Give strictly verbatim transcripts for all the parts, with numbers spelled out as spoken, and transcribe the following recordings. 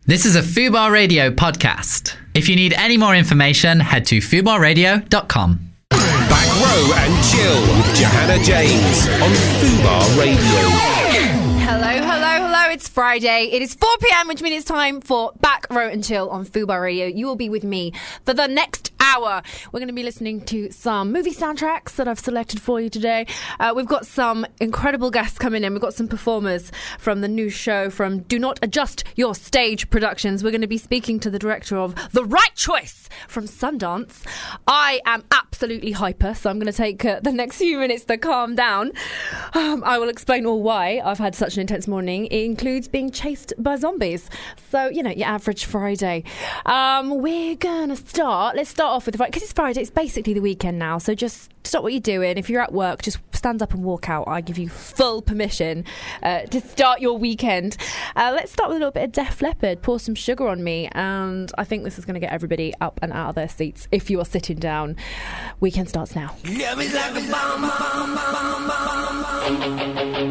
This is a Fubar Radio podcast. If you need any more information, head to fubar radio dot com. Back Row and Chill with Johanna James on Fubar Radio. Hello, hello, hello. It's Friday. It is four p.m, which means it's time for Back Row and Chill on Fubar Radio. You will be with me for the next hour. We're going to be listening to some movie soundtracks that I've selected for you today. Uh, we've got some incredible guests coming in. We've got some performers from the new show from Do Not Adjust Your Stage Productions. We're going to be speaking to the director of The Right Choice from Sundance. I am absolutely hyper, so I'm going to take uh, the next few minutes to calm down. Um, I will explain all why I've had such an intense morning. It includes being chased by zombies. So, you know, your average Friday. Um, we're going to start. Let's start off with the Friday, because it's Friday. It's basically the weekend now. So just stop what you're doing. If you're at work, just stand up and walk out. I give you full permission uh, to start your weekend. Uh, let's start with a little bit of Def Leppard. Pour Some Sugar on Me. And I think this is going to get everybody up and out of their seats if you are sitting down. Weekend starts now. Love is like a bomb, bomb, bomb, bomb,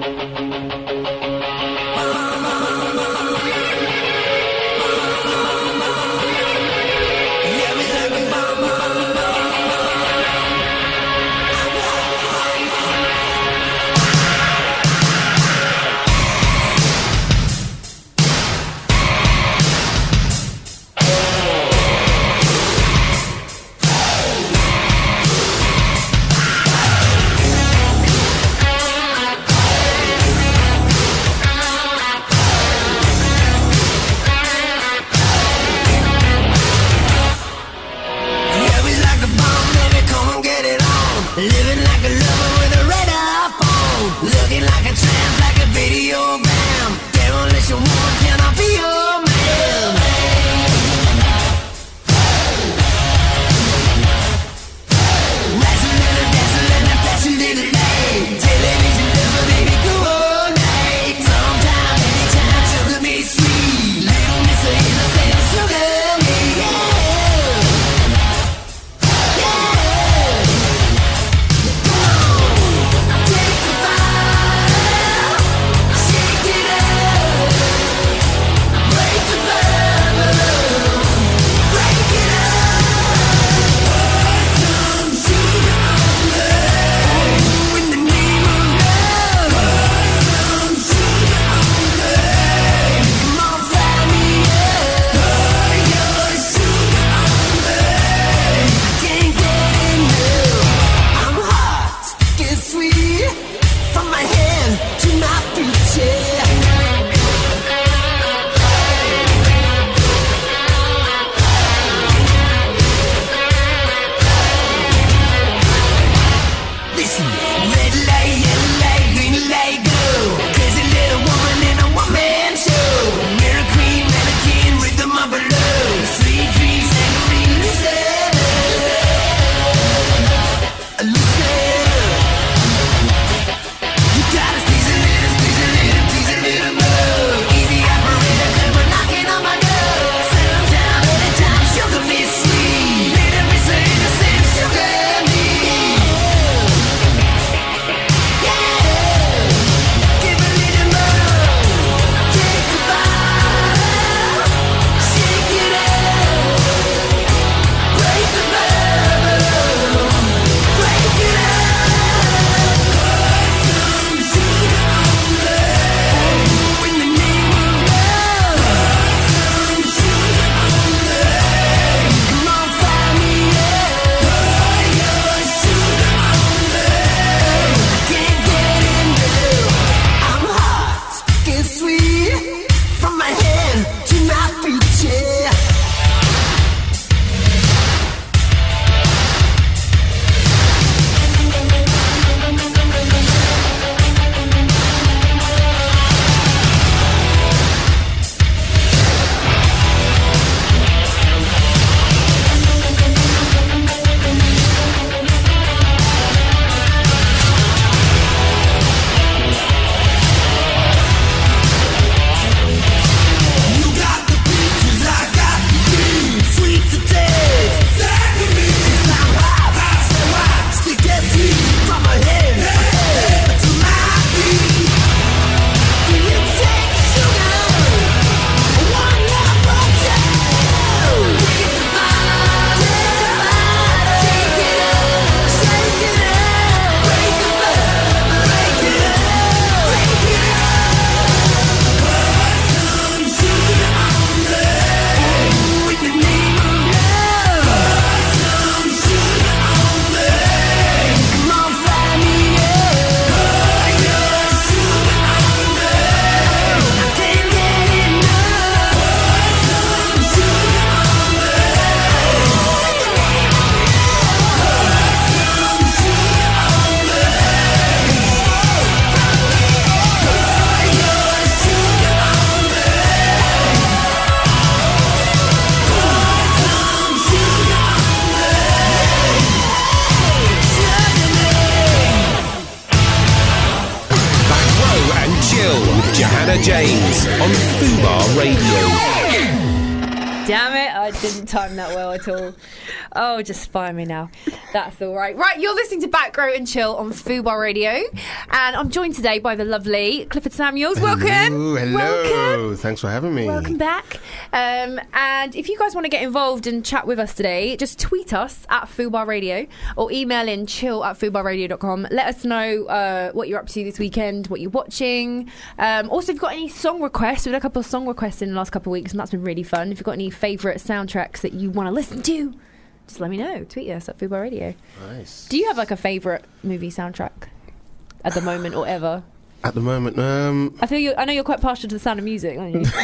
Johanna James on Fubar Radio. Damn it, I didn't time that well at all. Oh, just fire me now. That's all right. Right, you're listening to Back Row and Chill on Fubar Radio. And I'm joined today by the lovely Clifford Samuels. Welcome. Hello, hello. Welcome. Thanks for having me. Welcome back. Um, and if you guys want to get involved and chat with us today, just tweet us at Fubar Radio or email in chill at fubar radio dot com. Let us know uh, what you're up to this weekend, what you're watching. Um, also, if you've got any song requests, we've had a couple of song requests in the last couple of weeks, and that's been really fun. If you've got any favourite soundtracks that you want to listen to, just let me know. Tweet us at Fubar Radio. Nice. Do you have like a favourite movie soundtrack at the moment or ever? At the moment, um, I feel you. I know you're quite partial to the Sound of Music, aren't you?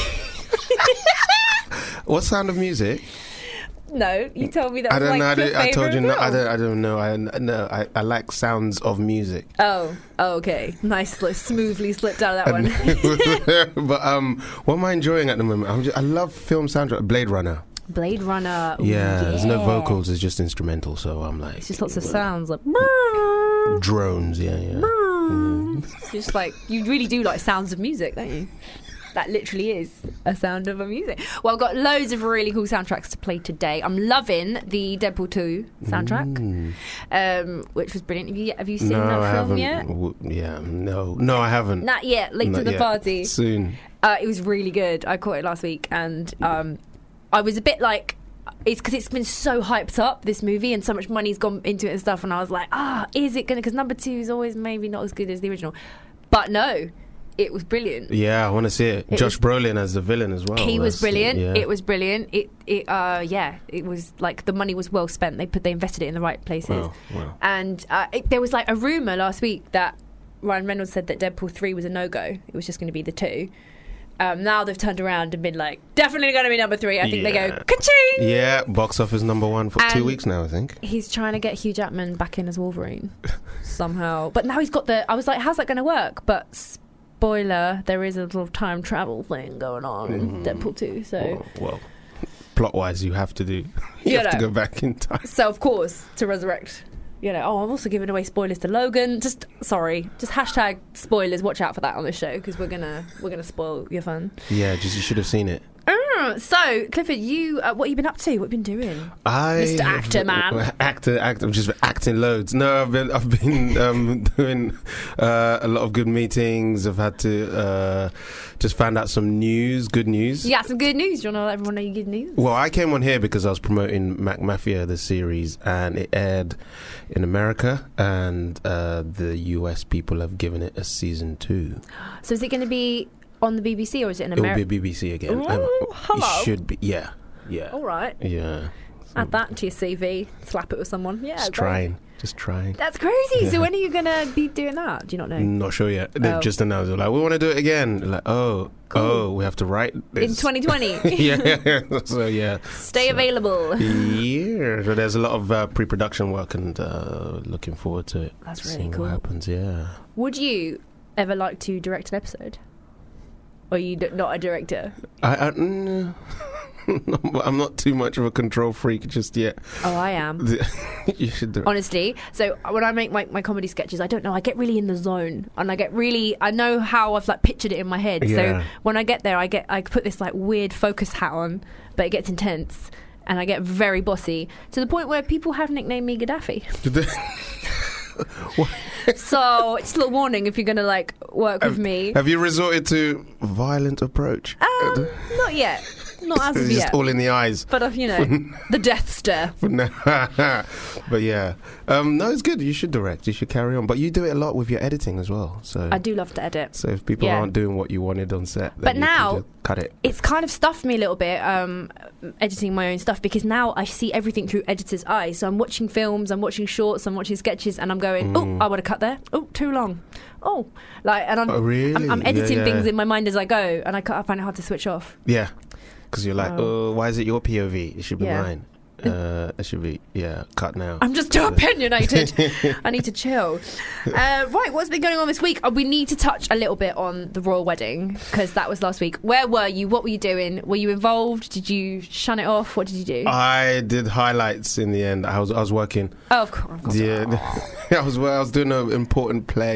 what Sound of Music? No, you told me that. I Was don't like know. I, your did, I told you. favourite No, I film. don't. I don't know. I no. I, I like sounds of music. Oh, oh, okay. Nice, like, smoothly slipped out of that one. But um, what am I enjoying at the moment? I'm just, I love film soundtrack. Blade Runner. Blade Runner. Ooh, Yeah, there's no yeah. vocals. It's just instrumental. So I'm like, It's just lots of sounds, like. drones. Yeah, yeah. Just like you really do like sounds of music, don't you? That literally is a sound of a music. Well, I've got loads of really cool soundtracks to play today. I'm loving the Deadpool two soundtrack, Mm. um, which was brilliant. Have you have you seen No, that I film haven't. yet? W- Yeah, no, no, I haven't. Not yet. Late Not to the yet. party. Soon. Uh, it was really good. I caught it last week, and um, I was a bit like, it's because it's been so hyped up, this movie, and so much money's gone into it and stuff. And I was like, ah, is it gonna? Because number two is always maybe not as good as the original, but no, it was brilliant. Yeah, I want to see it. It Josh was- Brolin as the villain as well. He was That's- brilliant. yeah. It was brilliant. It, it, uh, yeah, it was like the money was well spent. They put, they invested it in the right places. Wow, wow. And uh, it, there was like a rumor last week that Ryan Reynolds said that Deadpool three was a no go. It was just going to be the two. Um, now they've turned around and been like, definitely going to be number three. I think they go, Yeah. ka-ching! Yeah, box office number one for two And- weeks now, I think. He's trying to get Hugh Jackman back in as Wolverine somehow. But now he's got the. I was like, how's that going to work? But spoiler, there is a little time travel thing going on in Deadpool two. So, Well, well plot wise, you have to do. You, You have to know. go back in time. so of course, to resurrect. You know, oh, I'm also giving away spoilers to Logan. Just sorry, just hashtag spoilers. Watch out for that on this show because we're gonna we're gonna spoil your fun. Yeah, just you should have seen it. Uh, so, Clifford, you uh, what have you been up to? What have you been doing? I Mister Actor Man. actor, actor. I'm just acting loads. No, I've been, I've been um, doing uh, a lot of good meetings. I've had to uh, just found out some news, good news. You got some good news. Do you want to let everyone know your good news? Well, I came on here because I was promoting Mac Mafia, the series, and it aired in America, and uh, the U S people have given it a season two. So, is it going to be on the B B C or is it in It will America? be B B C again. Ooh, Um, hello. It should be. Yeah, yeah, All right, yeah. add that to your C V. Slap it with someone. Yeah, Just great. trying, just trying. That's crazy. So, when are you going to be doing that? Do you not know? Not sure yet. They've Oh. just announced. They're like, we want to do it again. Like, oh, Cool. oh, we have to write this In twenty twenty. yeah. So yeah. Stay So- available. Yeah, so there's a lot of uh, pre-production work and uh, looking forward to it. That's really Seeing cool. what happens. Yeah. Would you ever like to direct an episode? Or are you d- not a director? I, I mm, I'm not too much of a control freak just yet. Oh, I am. You should do it. Honestly, so when I make my, my comedy sketches, I don't know, I get really in the zone and I get really, I know how I've like pictured it in my head. Yeah. So when I get there, I get, I put this like weird focus hat on, but it gets intense and I get very bossy to the point where people have nicknamed me Gaddafi. So just a little warning if you're going to like work with me. Have you resorted to violent approach? Um, not yet. Not as It's of just yet. all in the eyes. But, uh, you know, the death stare. But yeah, um, no, it's good. You should direct. You should carry on. But you do it a lot with your editing as well. So I do love to edit. So if people Yeah. aren't doing what you wanted on set, then But you can now- just cut it. It's kind of stuffed me a little bit, um, editing my own stuff, because now I see everything through editor's eyes. So I'm watching films, I'm watching shorts, I'm watching sketches, and I'm going, oh, I would have cut there. Oh, too long. Oh, like, and I'm, Oh, really? I'm, I'm Yeah, editing yeah. things in my mind as I go, and I, ca- I find it hard to switch off. Yeah, because you're like, oh, why is it your P O V? It should be Yeah. mine. Uh, it should be yeah, cut now. I'm just too opinionated. I need to chill. Uh, right, what's been going on this week? Uh, we need to touch a little bit on the royal wedding, because that was last week. Where were you? What were you doing? Were you involved? Did you shun it off? What did you do? I did highlights in the end. I was I was working. oh, of course. Of course. Yeah, I was I was doing an important play.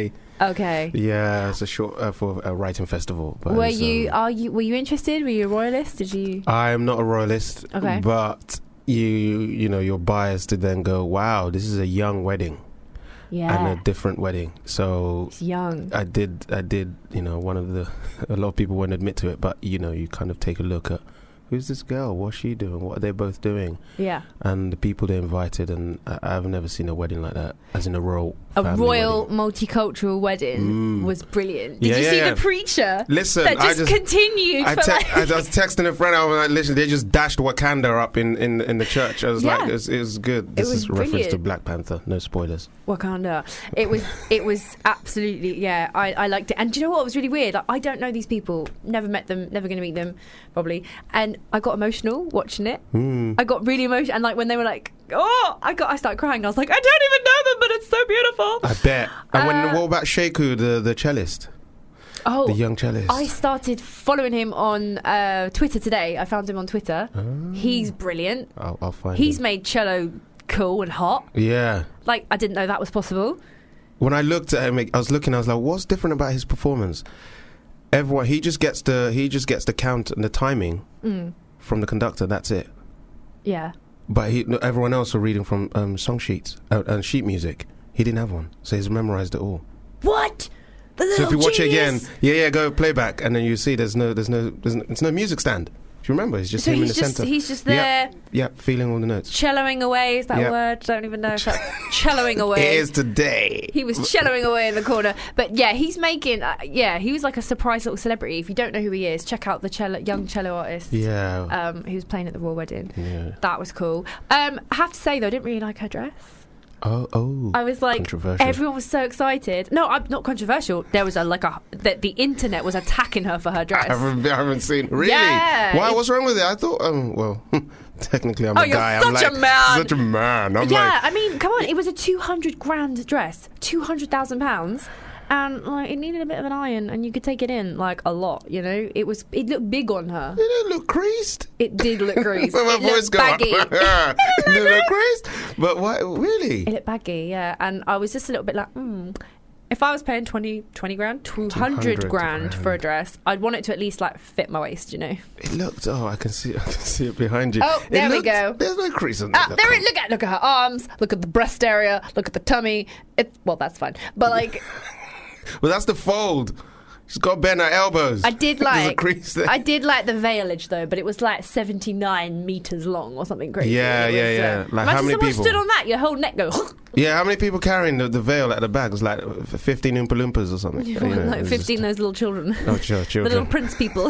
Okay. Yeah, it's a short uh, for a writing festival. But Were it's, you? um, Are you? Were you interested? Were you a royalist? Did you? I'm not a royalist. Okay. But you, you know, you're biased to then go, wow, this is a young wedding Yeah. and a different wedding. So It's young. I did, I did, you know, one of the, a lot of people won't admit to it, but, you know, you kind of take a look at, who's this girl? What's she doing? What are they both doing? Yeah. And the people they invited, and I, I've never seen a wedding like that, as in a royal A family royal wedding. multicultural wedding Mm. was brilliant. Did Yeah, you yeah, see yeah. the preacher? Listen, that I just, just continued I, for te- like. I was texting a friend. I was like, "Listen, they just dashed Wakanda up in, in, in the church." I was Yeah. like, "It was, it was good." This was is a reference to brilliant. Black Panther. No spoilers. Wakanda. It was it was absolutely yeah. I, I liked it. And do you know what was really weird? Like, I don't know these people. Never met them. Never going to meet them. Probably. And I got emotional watching it. Mm. I got really emotional. And like when they were like, oh, I got I started crying. I was like, I don't even know them, but it's so beautiful. I bet. And when Uh, what about Sheku, the the cellist, Oh, the young cellist? I started following him on uh, Twitter today. I found him on Twitter. He's brilliant. I'll, I'll find. He's him. made cello cool and hot. Yeah. Like I didn't know that was possible. When I looked at him, I was looking. I was like, "What's different about his performance?" Everyone, he just gets the he just gets the count and the timing Mm. from the conductor. That's it. Yeah. But he, no, everyone else were reading from um, song sheets uh, and sheet music. He didn't have one, so he's memorized it all. What? The So if you little watch it again, genius. yeah, yeah, go playback, and then you see there's no, there's no, there's no, it's no music stand. Do you remember? It's just So him in he's the just center. he's just Yeah. there Yeah, feeling all the notes. celloing away. Is that Yeah. a word? Don't even know if that's celloing away. It is today. He was celloing away in the corner. But yeah, he's making. Uh, yeah, he was like a surprise little celebrity. If you don't know who he is, check out the cello, young cello artist. Yeah. Um, who was playing at the royal wedding. yeah. That was cool. Um, I have to say though, I didn't really like her dress. Oh, oh. I was like, Controversial. everyone was so excited. No, I'm not controversial. There was a like a that the internet was attacking her for her dress. I haven't, I haven't seen. Really? Yeah. Why? What's wrong with it? I thought. Um. Well, technically, I'm Oh, a you're guy. such I'm like, a man. Such a man. I'm yeah, like. I mean, come on, it was a two hundred grand dress, two hundred thousand pounds, and like it needed a bit of an iron, and you could take it in like a lot. You know, it was it looked big on her. It didn't look creased. It did look greased. When my it voice looked go up. baggy. it didn't look creased. But what? Really? It looked baggy, yeah. And I was just a little bit like, hmm. If I was paying twenty, twenty grand, two hundred grand grand. for a dress, I'd want it to at least like fit my waist, you know. It looked. Oh, I can see. I can see it behind you. Oh, It there we looked- go. There's no crease on Ah, that. there it. Look at look at her arms. Look at the breast area. Look at the tummy. It's well, that's fine. But like, Well, that's the fold. She's got to bend her elbows. I did There's a like. crease there. I did like the veilage though, but it was like seventy-nine meters long or something crazy. Yeah, It yeah, was, yeah. Uh, Like, imagine how many someone people? stood on that, your whole neck go. Yeah, how many people carrying the, the veil at the back? It was like fifteen Oompa Loompas or something. You know, it like was fifteen just- those little children, Oh, sure, the children. little prince people.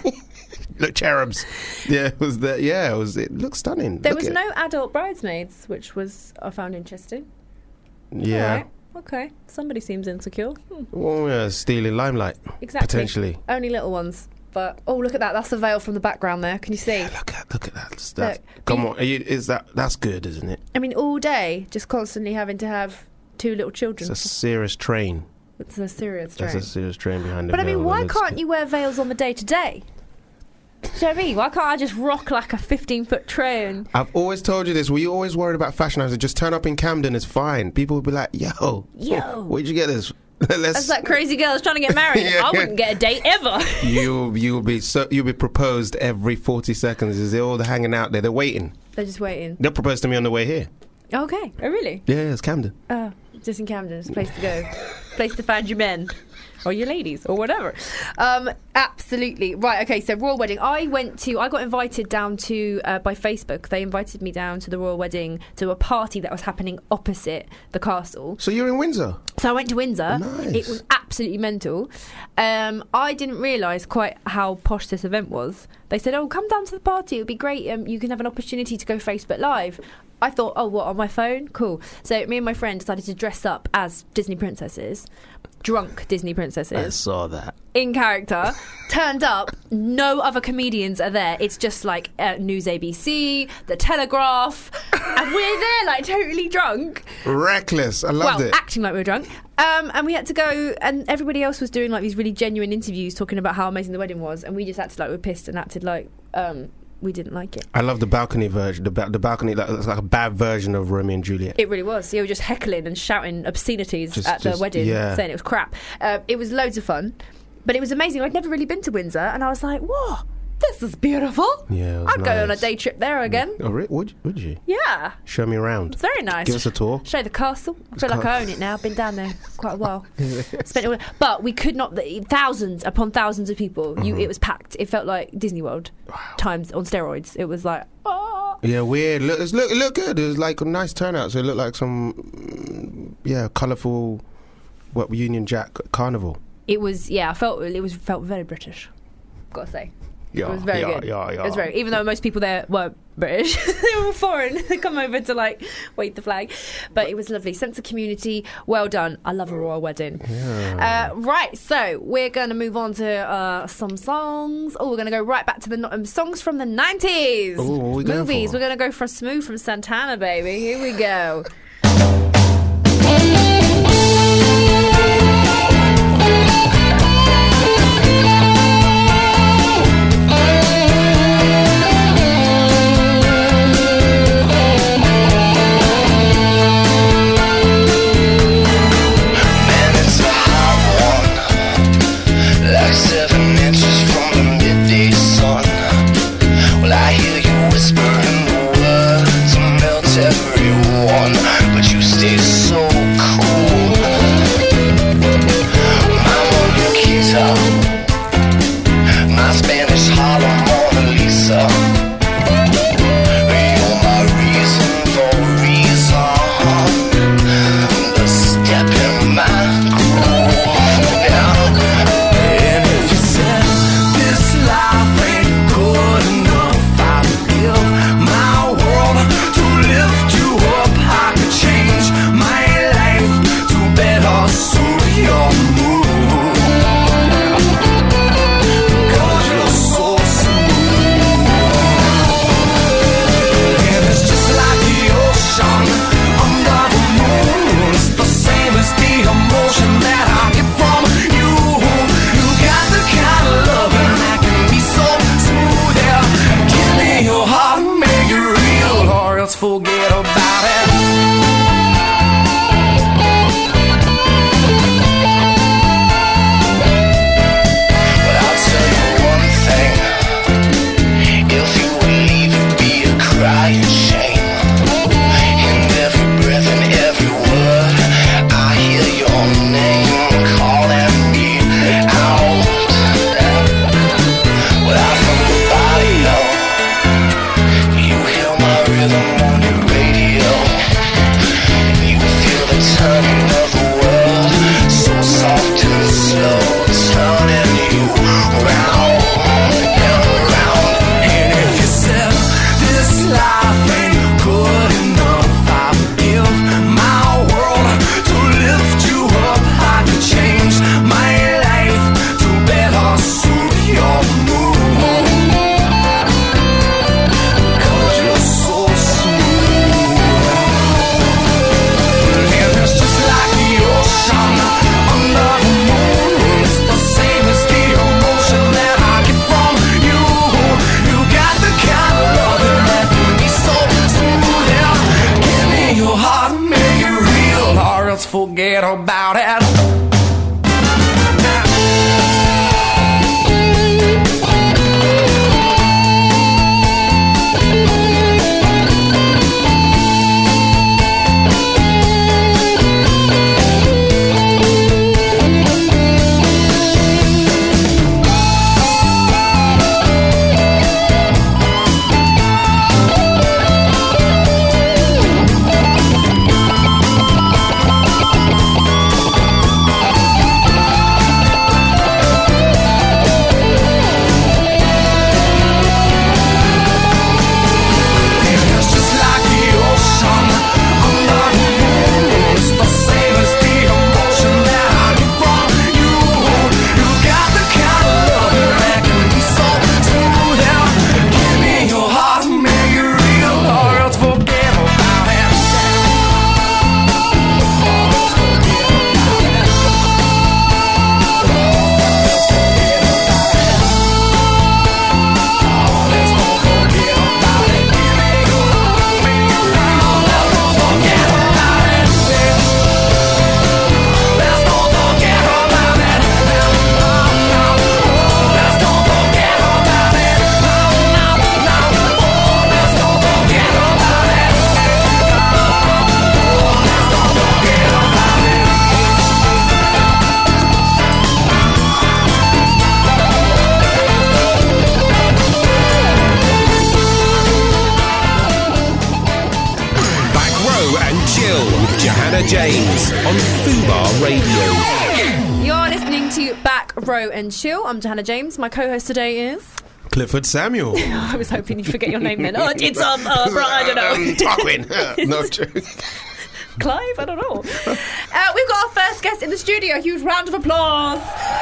Look, cherubs. Yeah, it was that. Yeah, it was. It looked stunning. There Look was at- no adult bridesmaids, which was I found interesting. Yeah. Alright, okay. Somebody seems insecure. Hmm, Well, yeah, stealing limelight. exactly. Potentially. Only little ones. But oh, look at that! That's the veil from the background there. Can you see? Look at look at that. That's, that's, Look, come be- on, are you, is that that's good, isn't it? I mean, all day, just constantly having to have two little children. It's a serious train. It's a serious That's train. a serious train behind the But I veil. mean, why It looks can't good. you wear veils on the day to day? Do you know what I mean? Why can't I just rock like a fifteen foot train? I've always told you this. Were you always worried about fashion? I said, just turn up in Camden, it's fine. People would be like, yo, Yo. where'd you get this? Let's. That's that crazy girl that's trying to get married. Yeah. I wouldn't get a date ever. you you'll be so you'll be proposed every forty seconds. Is they all hanging out there? They're waiting. They're just waiting. They'll propose to me on the way here. Okay. Oh, really? Yeah, it's Camden. Oh, just in Camden. It's a place to go. Place to find your men. Or your ladies, or whatever. Um, absolutely. Right, okay, so royal wedding. I went to, I got invited down to, uh, by Facebook, they invited me down to the royal wedding to a party that was happening opposite the castle. So you're in Windsor. So I went to Windsor. Nice. It was absolutely mental. Um, I didn't realise quite how posh this event was. They said, oh, come down to the party. It'll be great. Um, you can have an opportunity to go Facebook Live. I thought, oh, what, on my phone? Cool. So me and my friend decided to dress up as Disney princesses. Drunk Disney I princesses. saw that. In character. Turned up. No other comedians are there. It's just like uh, News A B C, The Telegraph. And we're there like totally drunk. Reckless. I loved well, it. acting like we were drunk. Um, and we had to go, and everybody else was doing like these really genuine interviews talking about how amazing the wedding was, and we just acted like we were pissed and acted like um, we didn't like it. I love the balcony version. The, ba- the balcony, like, it's like a bad version of Romeo and Juliet. It really was. You were just heckling and shouting obscenities Just- at the just- wedding, yeah. saying it was crap. Uh, it was loads of fun, but it was amazing. I'd never really been to Windsor, and I was like, whoa, this is beautiful. Yeah, it was I'd go on a nice. day trip there again. Oh, re- would, would you? Yeah, Show me around. it's very nice. Give us a tour. Show the castle. I feel like ca- I own it now. I've been down there quite a while. Spent it, but we could not. Thousands upon thousands of people. You, it was packed. It felt like Disney World times on steroids. It was like, oh. Yeah, weird. Look, it's look, it looked good. It was like a nice turnout. So it looked like some, mm, yeah, colourful, what Union Jack carnival. It was. Yeah, I felt it was felt very British. Gotta say. Yeah, It was very yeah, good. yeah, yeah. It was very, even though most people there were British, they were foreign. They come over to like wave the flag, but it was lovely. Sense of community. Well done. I love a royal wedding. Yeah. Uh, right, so we're going to move on to uh, some songs. Oh, we're going to go right back to the um, songs from the nineties. Ooh, what are we going Movies. for? We're going to go for Smooth from Santana, baby. Here we go. Man, it's a hot one, like seven inches from the midday sun. Well, I hear you whispering the words to melt everyone, but you stay so cool. My Mona Lisa, my Spanish Harlem Mona Lisa. You're my reason for reason, the step in my groove. And if you said this life ain't good enough, I would give my world to lift you up. I could change my life to better suit your mood, because you're so smooth. And it's just like the ocean under the moon. It's the same as the emotion that I get from you. You got the kind of loving that can be so smooth. Yeah, give me your heart and make it real, or else forget about it. But I'll tell you one thing. If you would leave, it'd be a crying shame. In every breath and every word, I hear your name calling me out. Well, I'm from the body, yo. You hear my rhythm on your radio. You feel the turning of the world, so soft and slow, turning you round and round. And if you said this life ain't good enough, I would give my world to lift you up. I could change my life to better suit your mood, because you're so smooth. And it's just like the ocean under the moon. It's the same as the emotion that I get from you. You got the kind of loving that can be so smooth. Yeah, give me your heart and make it real, or else forget about it. with Johanna James on Fubar Radio. You're listening to Back Row and Chill. I'm Johanna James. My co-host today is... Clifford Samuel. I was hoping you'd forget your name then. Oh, it's um, uh, I don't know. Um, Tarquin. No, true. Clive? I don't know. Uh, we've got our first guest in the studio. A huge round of applause.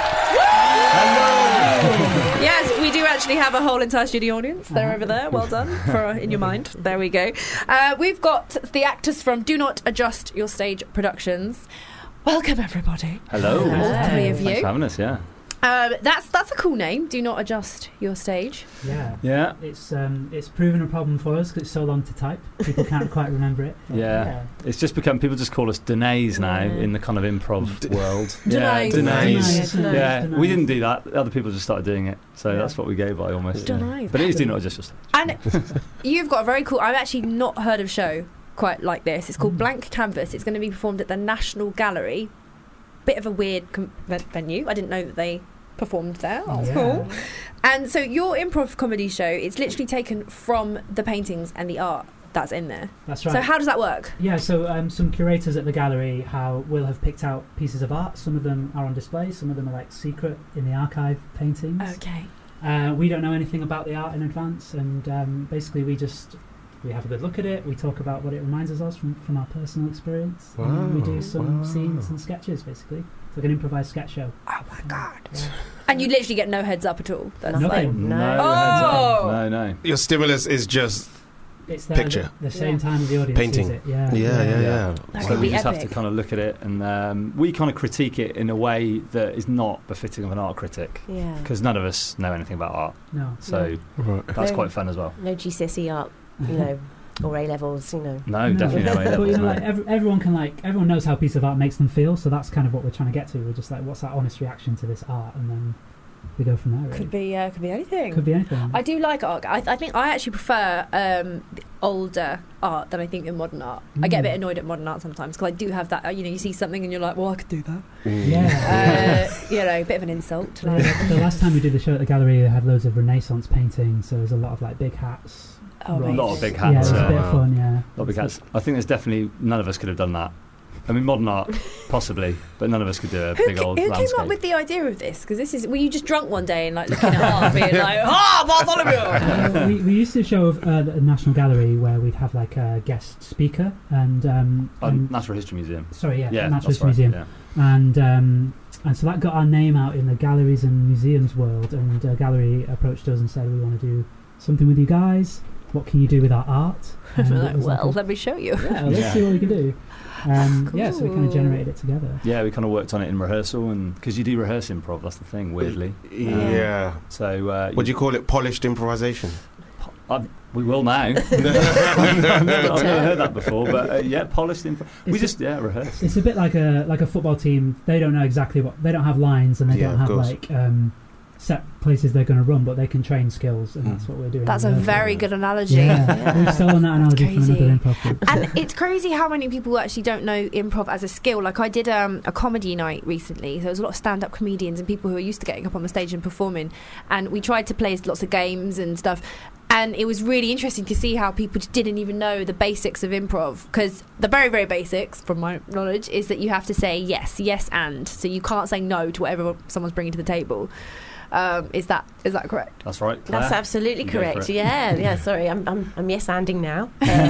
Hello. Yes, we do actually have a whole entire studio audience. They're over there. Well done. For in your mind. There we go. Uh, we've got the actors from Do Not Adjust Your Stage Productions. Welcome, everybody. Hello. All three of Thanks you. for having us, yeah. Um, that's that's a cool name. Do Not Adjust Your Stage. Yeah, Yeah. It's um, it's proven a problem for us because it's so long to type. People can't quite remember it. But Yeah. It's just become, people just call us Denays now Yeah. in the kind of improv D- world. Denays. Yeah, Denays. Denays. Yeah, Denays. we didn't do that. Other people just started doing it. So Yeah. that's what we go by almost. Yeah. Denays. But it is Do Not Adjust Your Stage. And you've got a very cool... I've actually not heard of a show quite like this. It's called Mm. Blank Canvas. It's going to be performed at the National Gallery. Bit of a weird com- venue. I didn't know that they performed there. That's Yeah. cool. And so your improv comedy show, it's literally taken from the paintings and the art that's in there. That's right. So how does that work? Yeah, so um, some curators at the gallery how will have picked out pieces of art. Some of them are on display. Some of them are like secret in the archive paintings. Okay. Uh, we don't know anything about the art in advance, and um, basically we just we have a good look at it. We talk about what it reminds us of from, from our personal experience. And then we Wow, do some wow. scenes and sketches, basically. It's like an improvised sketch show. Oh my God. Yeah. And you literally get no heads up at all. That's Nothing. No, No. heads Oh! up. No, no. Your stimulus is just It's there Picture. The, the same Yeah. time the audience Painting. sees it. Yeah, yeah, yeah, yeah. That So could we be just have epic. to kind of look at it, and um, we kind of critique it in a way that is not befitting of an art critic, Yeah. because none of us know anything about art. No. So Right. that's No. quite fun as well. No G C S E art, you know, or A levels, you know. No, No, definitely no but, A levels. you know, no. like, every, everyone can like everyone knows how a piece of art makes them feel, so that's kind of what we're trying to get to. We're just like, what's that honest reaction to this art, and then we go from there. Really. Could be, uh, could be anything. Could be anything. I do like art. I, I think I actually prefer um, the older art than I think the modern art. I get a bit Mm. annoyed at modern art sometimes because I do have that. uh, You know, you see something and you're like, well, I could do that. Mm. Yeah. Uh, you know, a bit of an insult. To the, like, the last time we did the show at the gallery, they had loads of Renaissance paintings, so there's a lot of like big hats. oh, A Right. lot of big Yeah, it hats. was Yeah, a bit Wow. of fun. Yeah. A lot of big hats. I think there's definitely none of us could have done that. I mean, modern art, possibly, but none of us could do a who big ca- old who landscape. came up with the idea of this? Because this is, were you just drunk one day and like looking at art, being like, ah, Bartholomew? Uh, we, we used to show of, uh, the National Gallery where we'd have like a guest speaker and um, Oh, and- Natural History Museum. sorry, yeah, Yeah, Natural that's History right. Museum. Yeah. and um, and so that got our name out in the galleries and museums world. And a gallery approached us and said, "We want to do something with you guys. What can you do with our art?" And it Like, was like well, a- let me show you. yeah, let's Yeah. see what we can do. Um, yeah, so we kind Cool. of generated it together. Yeah, we kind of worked on it in rehearsal, and because you do rehearse improv, that's the thing. Weirdly, Yeah. so uh, Would you call it polished improvisation? I've, we will now. I've never, I've never heard that before, but uh, yeah, polished improv. We It's just yeah rehearse. It's a bit like a like a football team. They don't know exactly what they don't have lines, and they Yeah, don't of have course. like um, set places they're going to run, but they can train skills, and Mm. that's what we're doing. That's a in rehearsal. very good analogy. Yeah, we've stolen that analogy from crazy. another improv group. And it's crazy how many people actually don't know improv as a skill. Like I did um, a comedy night recently. So there was a lot of stand-up comedians and people who are used to getting up on the stage and performing. And we tried to play lots of games and stuff. And it was really interesting to see how people just didn't even know the basics of improv. Because the very, very basics, from my knowledge, is that you have to say yes, yes and. So you can't say no to whatever someone's bringing to the table. Um, is that is that correct? That's right. Claire. That's absolutely Go for correct. it. Yeah, yeah. Sorry, I'm I'm, I'm yes anding now.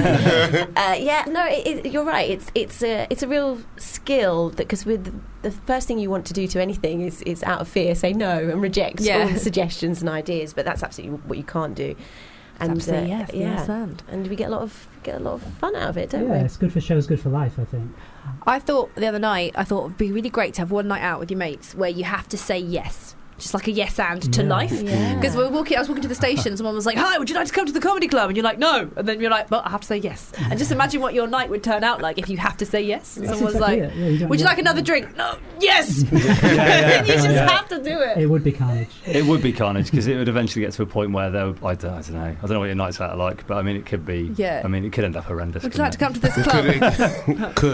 Uh, uh, yeah, no, it, it, you're right. It's it's a it's a real skill that because with the, the first thing you want to do to anything is is out of fear say no and reject Yeah. all the suggestions and ideas. But that's absolutely what you can't do. And Absolutely, uh, yes, yeah, yes and. and we get a lot of get a lot of fun out of it, don't Yeah, we? it's good for shows, good for life, I think. I thought the other night, I thought it'd be really great to have one night out with your mates where you have to say yes. Just like a yes and to Yeah. life. Yeah. Because we were walking, I was walking to the station, someone was like, "Hi, would you like to come to the comedy club?" And you're like, "No." And then you're like, "But I have to say yes." And just imagine what your night would turn out like if you have to say yes. That's Someone's exactly like, it. Yeah, you don't "Would you know- like another drink?" "No." "Yes." yeah, yeah, You just yeah. have to do it. It would be carnage. It would be carnage because it would eventually get to a point where there. Would, I, don't, I don't know. I don't know what your nights out are like, but I mean, it could be. Yeah. I mean, it could end up horrendous. Would you like to come couldn't to this club? Could. Could.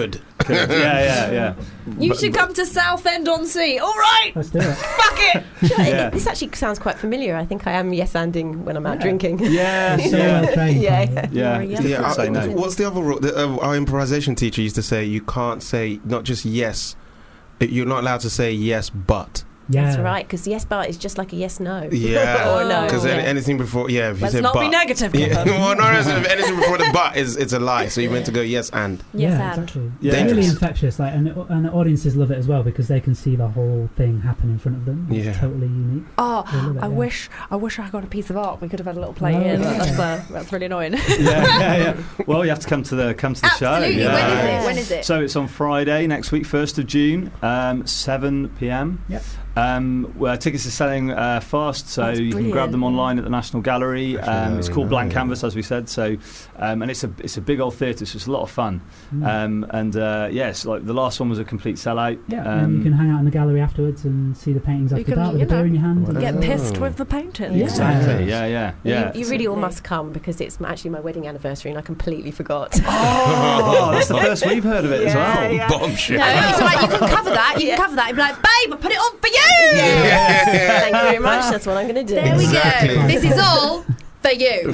could. Yeah, yeah, yeah. You should come to Southend-on-Sea. All right. Let's do it. Fuck it. Yeah. This actually sounds quite familiar. I think I am yes-anding when I'm out Yeah. drinking. Yeah, So yeah. well trained. Yeah, Carly. Yeah, Yeah. it's Yeah, difficult to I- say no. what's the other rule? The, uh, our improvisation teacher used to say you can't say not just yes. You're not allowed to say yes, but. Yeah. That's right, because yes, but is just like a yes, no. Yeah, or no. because yeah. anything before, yeah, if you Let's say not but, be negative. yeah, Kevin. well, not necessarily. If anything before the but is it's a lie. So you meant to go yes and. Yes, yeah, and. exactly. Yeah. It's really Dangerous. infectious, like, and and the audiences love it as well because they can see the whole thing happen in front of them. It's Yeah. totally unique. Oh, They love it, I yeah. wish, I wish I got a piece of art. We could have had a little play Oh, here. yeah. That's, uh, that's really annoying. yeah, yeah, yeah. Well, you have to come to the come to the Absolutely. show. When Yeah. is Yeah. it? When is it? So it's on Friday next week, first of June, um, seven p.m. Yep. Um, well, tickets are selling uh, fast, so That's you can grab brilliant. them online at the National Gallery. Um, it's Gallery, called Blank nice. Canvas, as we said. So, um, and it's a it's a big old theatre, so it's a lot of fun. Mm. Um, and uh, yes, like the last one was a complete sellout. Yeah, um, and you can hang out in the gallery afterwards and see the paintings You after can, that with you a beer know, in your hand. and- Get Get pissed Oh. with the paintings. Yeah. Exactly. Yeah, yeah, yeah. You, you really all must come because it's actually my wedding anniversary and I completely forgot. Oh, that's the first we've heard of it as Yeah, well. yeah. Bombshell. No, so like you can cover that. You Yeah. can cover that. You'd be like, babe, I put it on for you. Thank you very much. That's what I'm going to do. There we Exactly. go. This is all for you.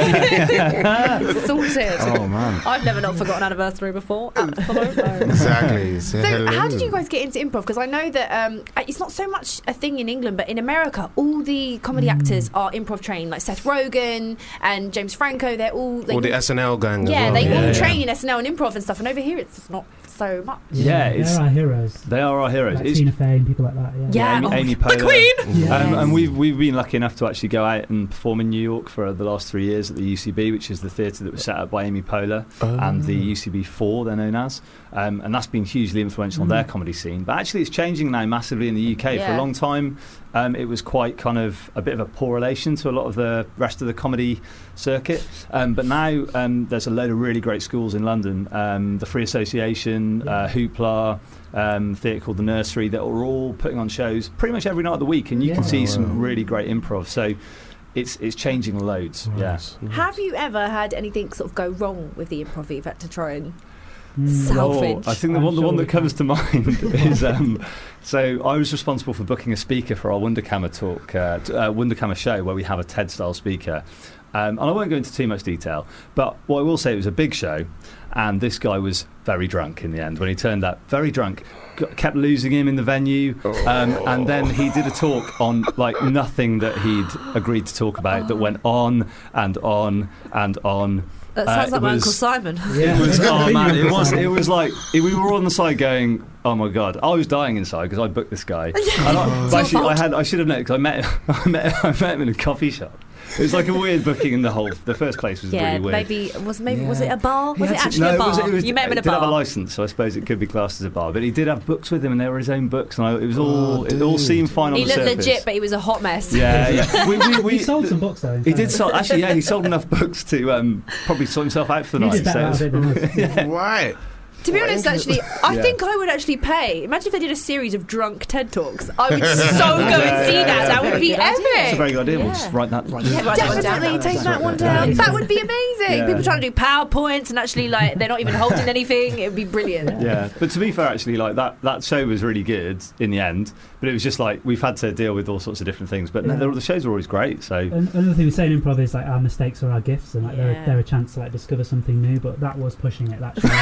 Sorted. Oh man. I've never not forgotten an anniversary before. Absolutely. Exactly. So, So, hello. how did you guys get into improv? Because I know that um, it's not so much a thing in England, but in America, all the comedy Mm. actors are improv trained. Like Seth Rogen and James Franco, they're all. They All the all- S N L gang yeah, as well. they Yeah, all yeah. train in S N L and improv and stuff. And over here, it's just not so much. Yeah, it's- they're our heroes. They are our heroes. Like It's- Tina Fey and people like that. Yeah. Yeah, Amy, oh, Amy the Poehler. Queen. Yeah. Um, and we've we've been lucky enough to actually go out and perform in New York for the last three years at the U C B, which is the theatre that was set up by Amy Poehler Oh. and the U C B four, they're known as, um, and that's been hugely influential on their comedy scene. But actually, it's changing now massively in the U K. For Yeah. a long time, um, it was quite kind of a bit of a poor relation to a lot of the rest of the comedy circuit. Um, but now um, there's a load of really great schools in London, um, the Free Association, uh, Hoopla. Um, theatre called The Nursery that are all putting on shows pretty much every night of the week, and you can Yeah. see Oh, some wow. really great improv. So it's it's changing loads. Nice. Have you ever had anything sort of go wrong with the improv that you've had to try and Mm. salvage? Oh, I think the I'm one the sure one we that comes can. to mind is um, so I was responsible for booking a speaker for our Wunderkammer talk, uh, t- uh, Wunderkammer show, where we have a TED style speaker. Um, and I won't go into too much detail, but what I will say, it was a big show, and this guy was very drunk in the end when he turned up. Very drunk, got, kept losing him in the venue, um, and then he did a talk on like nothing that he'd agreed to talk about that went on and on and on. That Uh, sounds it like my was- Uncle Simon. It was, oh man, it was, It it was like, it, we were all on the side going, oh my god, I was dying inside because I booked this guy. And I, but actually, I had, I should have known because I met, him, I met, I met him in a coffee shop. It was like a weird booking in the whole. The first place was Yeah, really weird. maybe was maybe was Yeah. it a bar? He Was had it to- actually no, a it bar? was- it was- You met him in a He did have a bar. license, so I suppose it could be classed as a bar. But he did have books with him, and they were his own books, and I, it was all Oh, it all dude. seemed fine on He the looked surface. legit, but he was a hot mess. Yeah, yeah. We, we, we, He sold some books though. in He did fairness. sell, actually. Yeah, he sold enough books to um, probably sort himself out for the He night. did better out so of it was- it than us. Right. To be honest, actually, I Yeah. think I would actually pay. Imagine if they did a series of drunk TED Talks. I would so go and see that. That would be Good idea. It's a epic. very good idea. We'll Yeah. just write that. Write Yeah, that write that one down. Definitely take That's that right. one down. Yeah. That would be amazing. Yeah. People trying to do PowerPoints and actually like they're not even holding anything. It would be brilliant. Yeah, but to be fair, actually, like that, that show was really good in the end. But it was just like we've had to deal with all sorts of different things. But no, Yeah. the, the shows are always great. So And another thing we say in improv is like our mistakes are our gifts, and like Yeah. they're, they're a chance to like discover something new. But that was pushing it. That show.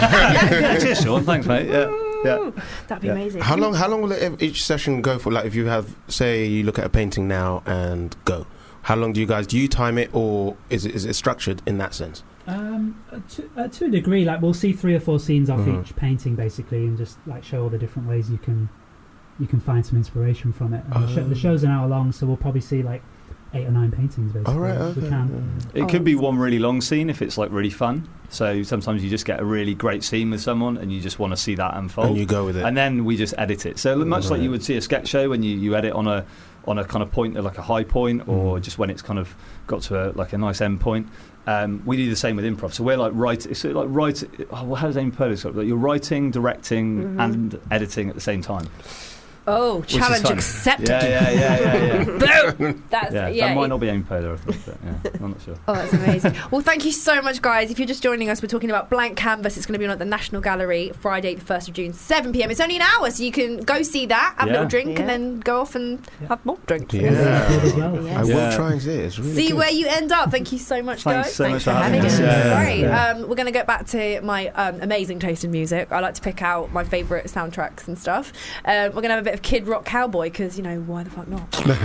yeah, cheers, Sean. Thanks, mate. Yeah, yeah. That'd be Yeah. amazing. How long? How long will it, each session go for? Like, if you have, say, you look at a painting now and go. How long do you guys? Do you time it, or is it is it structured in that sense? Um, uh, to, uh, to a degree, like we'll see three or four scenes off Mhm. each painting, basically, and just like show all the different ways you can you can find some inspiration from it. And the, show, Oh. the show's an hour long, so we'll probably see like eight or nine paintings, basically. All right. if we Okay. can. It Oh, could be that's- one really long scene if it's like really fun. So sometimes you just get a really great scene with someone and you just want to see that unfold. And you go with it. And then we just edit it. So much like you would see a sketch show when you, you edit on a on a kind of point, like a high point, or Mm. just when it's kind of got to a, like a nice end point. Um, we do the same with improv. So we're like write. It's like write. Oh, well, how does Amy Poehler describe it? Like you're writing, directing, Mhm. and editing at the same time. Oh, Which is challenge fun. accepted. Yeah, yeah, yeah, yeah. yeah. Boom. That's yeah, yeah. that might it- not be Amy Poehler, I think, but yeah, I'm not sure. Oh, that's amazing. Well, thank you so much, guys. If you're just joining us, we're talking about Blank Canvas. It's going to be on at the National Gallery Friday, the first of June, seven p.m. It's only an hour, so you can go see that, have a Yeah. little drink, Yeah. and then go off and have more drinks. Yeah. Good as well. Yeah. I will Yeah. try and see it. It's really See good. where you end up. Thank you so much, Thanks guys. so Thanks much for for having having us. us. Yeah, yeah, Great. yeah. Um, we're going to get back to my um, amazing taste in music. I like to pick out my favourite soundtracks and stuff. Um, we're going to have a bit of Kid Rock Cowboy because, you know, why the fuck not?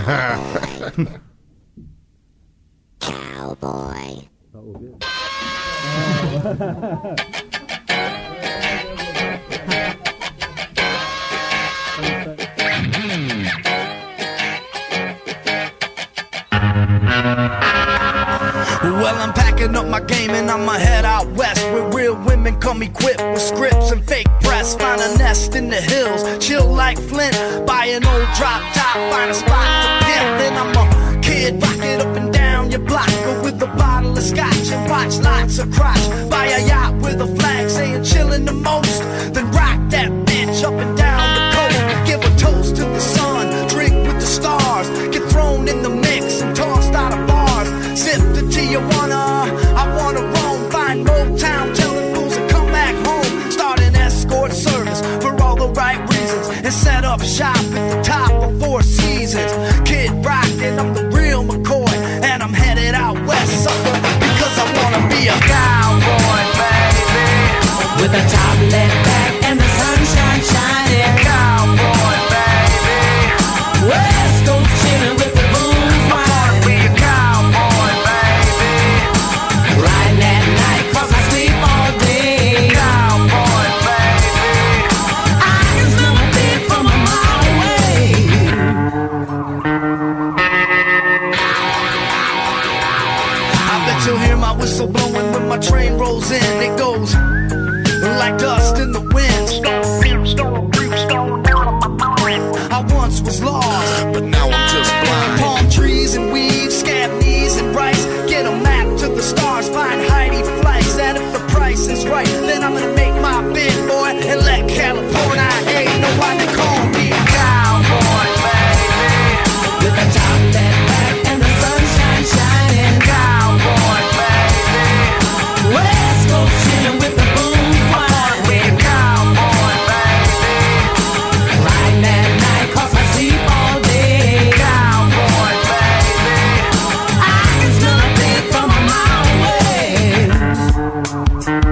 Cowboy. Well, I'm packing up my game and I'ma head out west where real women come equipped with scripts and fake press. Find a nest in the hills, chill like Flint. Buy an old drop top, find a spot to pimp. Then I'm a kid, rock it up and down your block. Go with a bottle of scotch and watch lots of crotch. Buy a yacht with a flag saying chillin' the most. Then rock that bitch up and down the coast. Give a toast to the sun, drink with the stars. Get thrown in the mix and tossed out of bars. Sip the Tijuana, I wanna roam. Find Motown, telling fools to come back home. Start an escort service for all the right reasons. And set up shop at the top of Four Seasons. Kid Rock and I'm the real McCoy. And I'm headed out west, sucker, because I wanna be a cowboy, baby. With a top left back and the sunshine shining. Cowboy, baby. West Coast chillin' with the blues I wanna be a cowboy, baby. riding at night 'cause I sleep all day. Cowboy, baby. I can smell a beat from a mile away. I bet you'll hear my whistle blowing when my train rolls in. It goes like dust in the wind. I once was lost, but now I'm just blind. Palm trees and weeds, scab knees and rice. Get a map to the stars, find Heidi flights. And if the price is right, then I'm gonna make my bid, boy, and let California ain't nobody call me a cowboy, baby. With a top left back and the sunshine shining. Cowboy, baby. West Coast chillin' with the blues Wanna be a cowboy, baby. riding at night 'cause I sleep all day. Cowboy, baby. I can smell a beat from a mile away.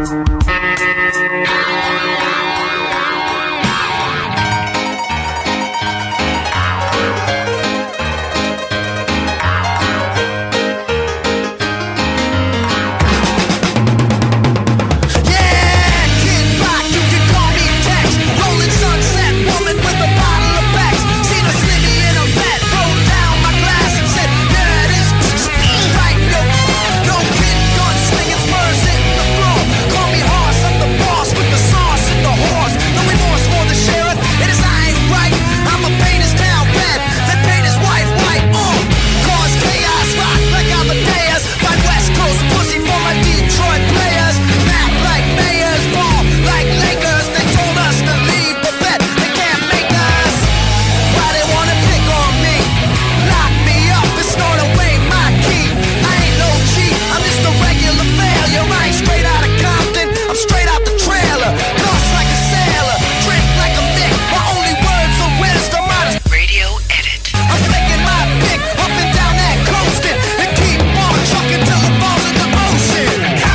Yeah, Kid Rock, you can call me Tex. Rolling sunset woman with a bottle of Bex. Seen a slimmy in a vet, rolled down my glass and said, yeah, it is right. No, no kidding, gun slinging, spurs in the floor. Call me horse, I'm the boss with the sauce and the horse. No remorse for the sheriff, it is I ain't right. I'ma paint his town red, then paint his wife white. Uh, cause chaos, rock like Amadeus. Find West Coast pussy for my Detroit players. Back like mayors, ball like Lakers. They told us to leave, but bet they can't make us. Why they wanna pick on me? Lock me up and snort away my key. I ain't no cheat, I'm just a regular failure. I ain't straight out of Compton, I'm straight out the trailer. Lost like a sailor, drink like a Mick. My only words of wisdom out of radio edit. I'm flicking my pick up and down that coasting and keep on trucking till it falls in the ocean.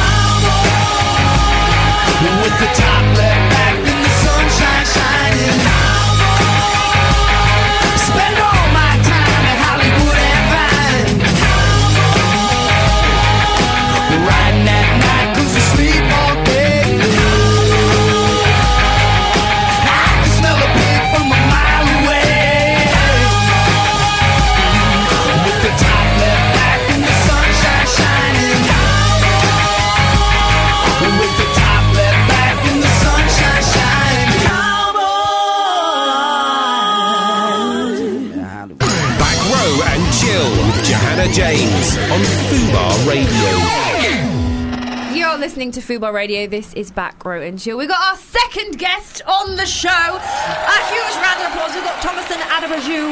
With the top left back and the sunshine shining. Spend all my time at Hollywood and Vine. Riding at night 'cause you sleep all day. I can smell a pig from a mile away. With the top left back and the sunshine shining. With the top left back and the sunshine shining. Back Row and Chill with Johanna James on Fubar Radio. Yo, are listening to Fubar Radio. This is Back Row and Chill. We've got our second guest on the show. A huge round of applause. We've got Thomas and Aderbaju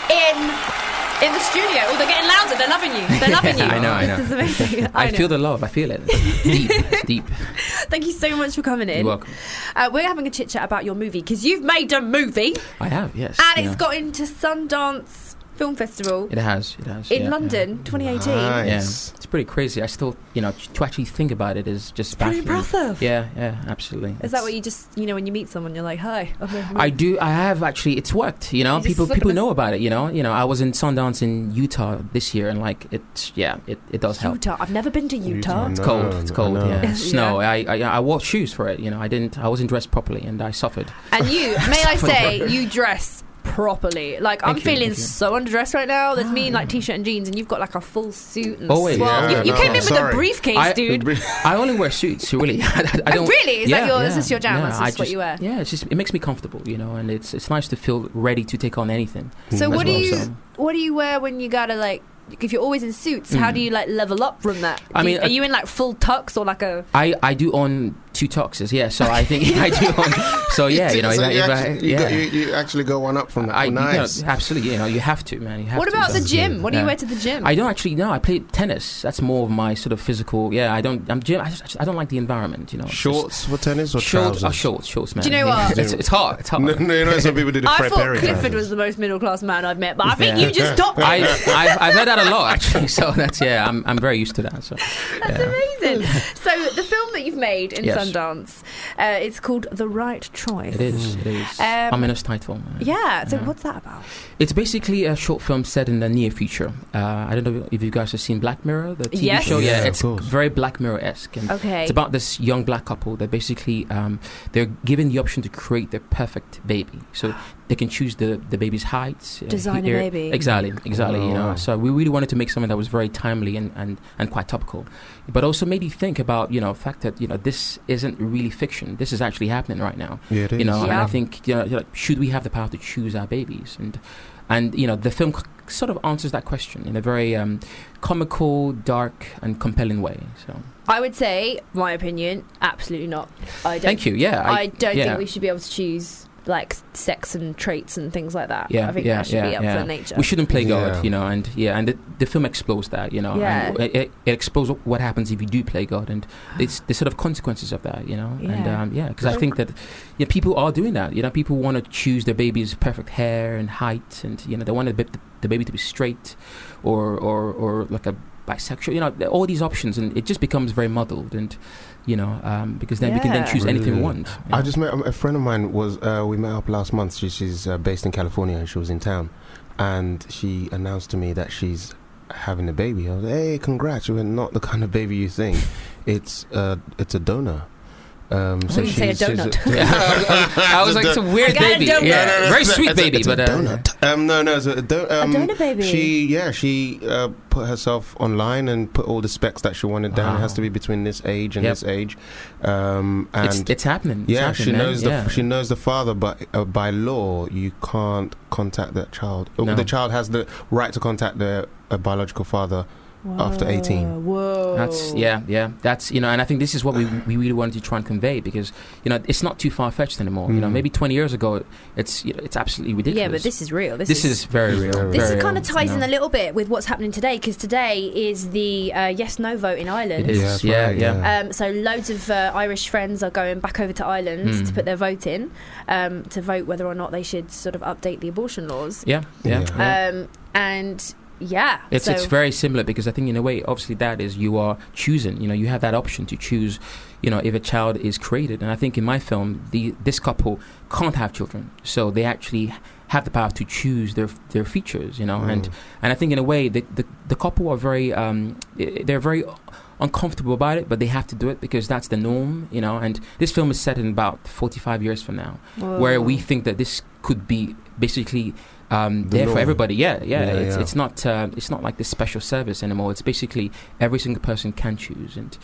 in in the studio. Oh, they're getting louder. They're loving you. They're loving you. I know, I know. This is amazing. I, I know. feel the love. I feel it. It's deep. It's deep. Thank you so much for coming in. You're welcome. Uh, we're having a chit chat about your movie because you've made a movie I have, yes. and yeah. it's got into Sundance Film Festival It has, it has. in yeah, London, yeah. twenty eighteen. Nice. Yeah, it's pretty crazy. I still, you know, to actually think about it is just Pretty baffling. impressive. Yeah, yeah, absolutely. Is that what you just, you know, when you meet someone, you're like, hi. I've made a movie. I do. I have actually. It's worked. You know, You just people look people at the- know about it. You know, you know. I was in Sundance in Utah this year, and like it. Yeah, it, it does help. Utah. I've never been to Utah. It's No, cold. It's cold. I know. Yeah, snow. Yeah. I, I I wore shoes for it. You know, I didn't. I wasn't dressed properly, and I suffered. And you, may I say, you dress properly. Like, I'm Thank you, feeling thank you. so underdressed right now. There's me in like t-shirt and jeans, and you've got like a full suit. And Always. swell. Yeah, you you no, came in with sorry. a briefcase, I- dude. I only wear suits. Really. I, I don't. Oh, really? Is that yeah, your- yeah, is this your jam? yeah, That's I just what you wear? Yeah, it's just it makes me comfortable, you know, and it's it's nice to feel ready to take on anything. So as what do well, you so. what do you wear when you gotta like? If you're always in suits, how Mm. do you like level up from that? I Do you- mean, are uh, you in like full tux or like a? I, I do own two tuxes, yeah. So I think I do own. So yeah, you know, so if I- you, if I- actually, you, yeah. got, you, you actually go one up from that. I, Oh, nice. you know, absolutely, you know, you have to, man. You have What to, about so. the gym? What do you Yeah. wear to the gym? I don't actually know. I play tennis. That's more of my sort of physical. Yeah, I don't. I'm gym. I, just, I don't like the environment. You know, It's Shorts for tennis or just, shorts. trousers? Oh, shorts, shorts, man. Do you know Yeah. what? It's, it's hard. It's hard. No, no, you know, some people do the I Fred thought Perry Clifford trousers. was the most middle class man I've met, but I think Yeah. you just stopped. I, I've, I've heard that a lot actually. So that's yeah. I'm I'm very used to that. So That's yeah. amazing. So the film that you've made in Yes. Sundance, uh, it's called The Right Choice. It is. It is. Um, Ominous title. uh, Yeah. So Yeah. what's that about? It's basically a short film set in the near future. Uh, I don't know if you guys have seen Black Mirror, the T V Yes. show. Yeah, Yeah, of it's course. very Black Mirror-esque. And Okay. It's about this young black couple that basically um, they're given the option to create their perfect baby. So they can choose the, the baby's height. uh, Design a hair- baby. Exactly, exactly. Oh, you know, wow. so we really wanted to make something that was very timely and, and, and quite topical, but also made you think about you know the fact that you know this isn't really fiction. This is actually happening right now. Yeah, it is. You know, and Yeah. I think you know, you know, should we have the power to choose our babies? And and you know, the film c- sort of answers that question in a very um, comical, dark, and compelling way. So I would say, my opinion, absolutely not. I don't. thank you. Yeah, I, don't yeah. think we should be able to choose like sex and traits and things like that. Yeah, I think yeah, that should yeah, be up yeah. for nature. We shouldn't play Yeah. God, you know, and yeah, and the, the film explores that, you know, Yeah. and it, it, it explores what happens if you do play God, and it's the sort of consequences of that, you know, and Yeah. um, yeah, because I think that yeah, people are doing that, you know, people want to choose their baby's perfect hair and height, and you know, they want the, the, the baby to be straight, or or or like a bisexual, you know, all these options, and it just becomes very muddled, and you know, um, because then we can then Yeah. choose anything we Brilliant. want. you I know. just met a friend of mine. Was uh, we met up last month? She, she's uh, based in California, and she was in town, and she announced to me that she's having a baby. I was like, "Hey, congrats!" She went, "Not the kind of baby you think. It's uh, it's a donor." Um, thought you say a she's- she's donut. Yeah, I was like, it's a weird I got a baby. donut. Yeah, No, no, no, very it's a- sweet it's a- baby, it's a but uh, donut. Um, no, no, it's a, do- um, donor baby. She, yeah, she uh, put herself online and put all the specs that she wanted down. It has Wow. to be between this age and Yep. this age, um, and it's it's happening. It's yeah, happening, she man. knows the yeah. she knows the father, but uh, by law, you can't contact that child. Uh, No. The child has the right to contact their uh, biological father after eighteen. Whoa. That's yeah, yeah. That's you know, and I think this is what we we really wanted to try and convey, because you know it's not too far fetched anymore. You know, Mm. maybe twenty years ago, it's you know, it's absolutely ridiculous. Yeah, but this is real. This, this is very real. Very This very is kind of real, ties you in know. a little bit with what's happening today, because today is the uh, yes/no vote in Ireland. It is. Yeah, that's yeah, right, yeah. yeah. Um, so loads of uh, Irish friends are going back over to Ireland Mm. to put their vote in, um, to vote whether or not they should sort of update the abortion laws. Yeah, yeah. Yeah. yeah. Um, and yeah, It's so it's very similar, because I think in a way, obviously, that is you are choosing. You know, you have that option to choose. You know, if a child is created, and I think in my film, the this couple can't have children, so they actually have the power to choose their their features. You know, Mm. and and I think in a way, the the, the couple are very um, i- they're very uncomfortable about it, but they have to do it because that's the norm. You know, and this film is set in about forty-five years from now, where we think that this could be basically um, The there for norm. everybody. Yeah, yeah. Yeah, it's yeah. it's not uh, it's not like this special service anymore. It's basically every single person can choose, and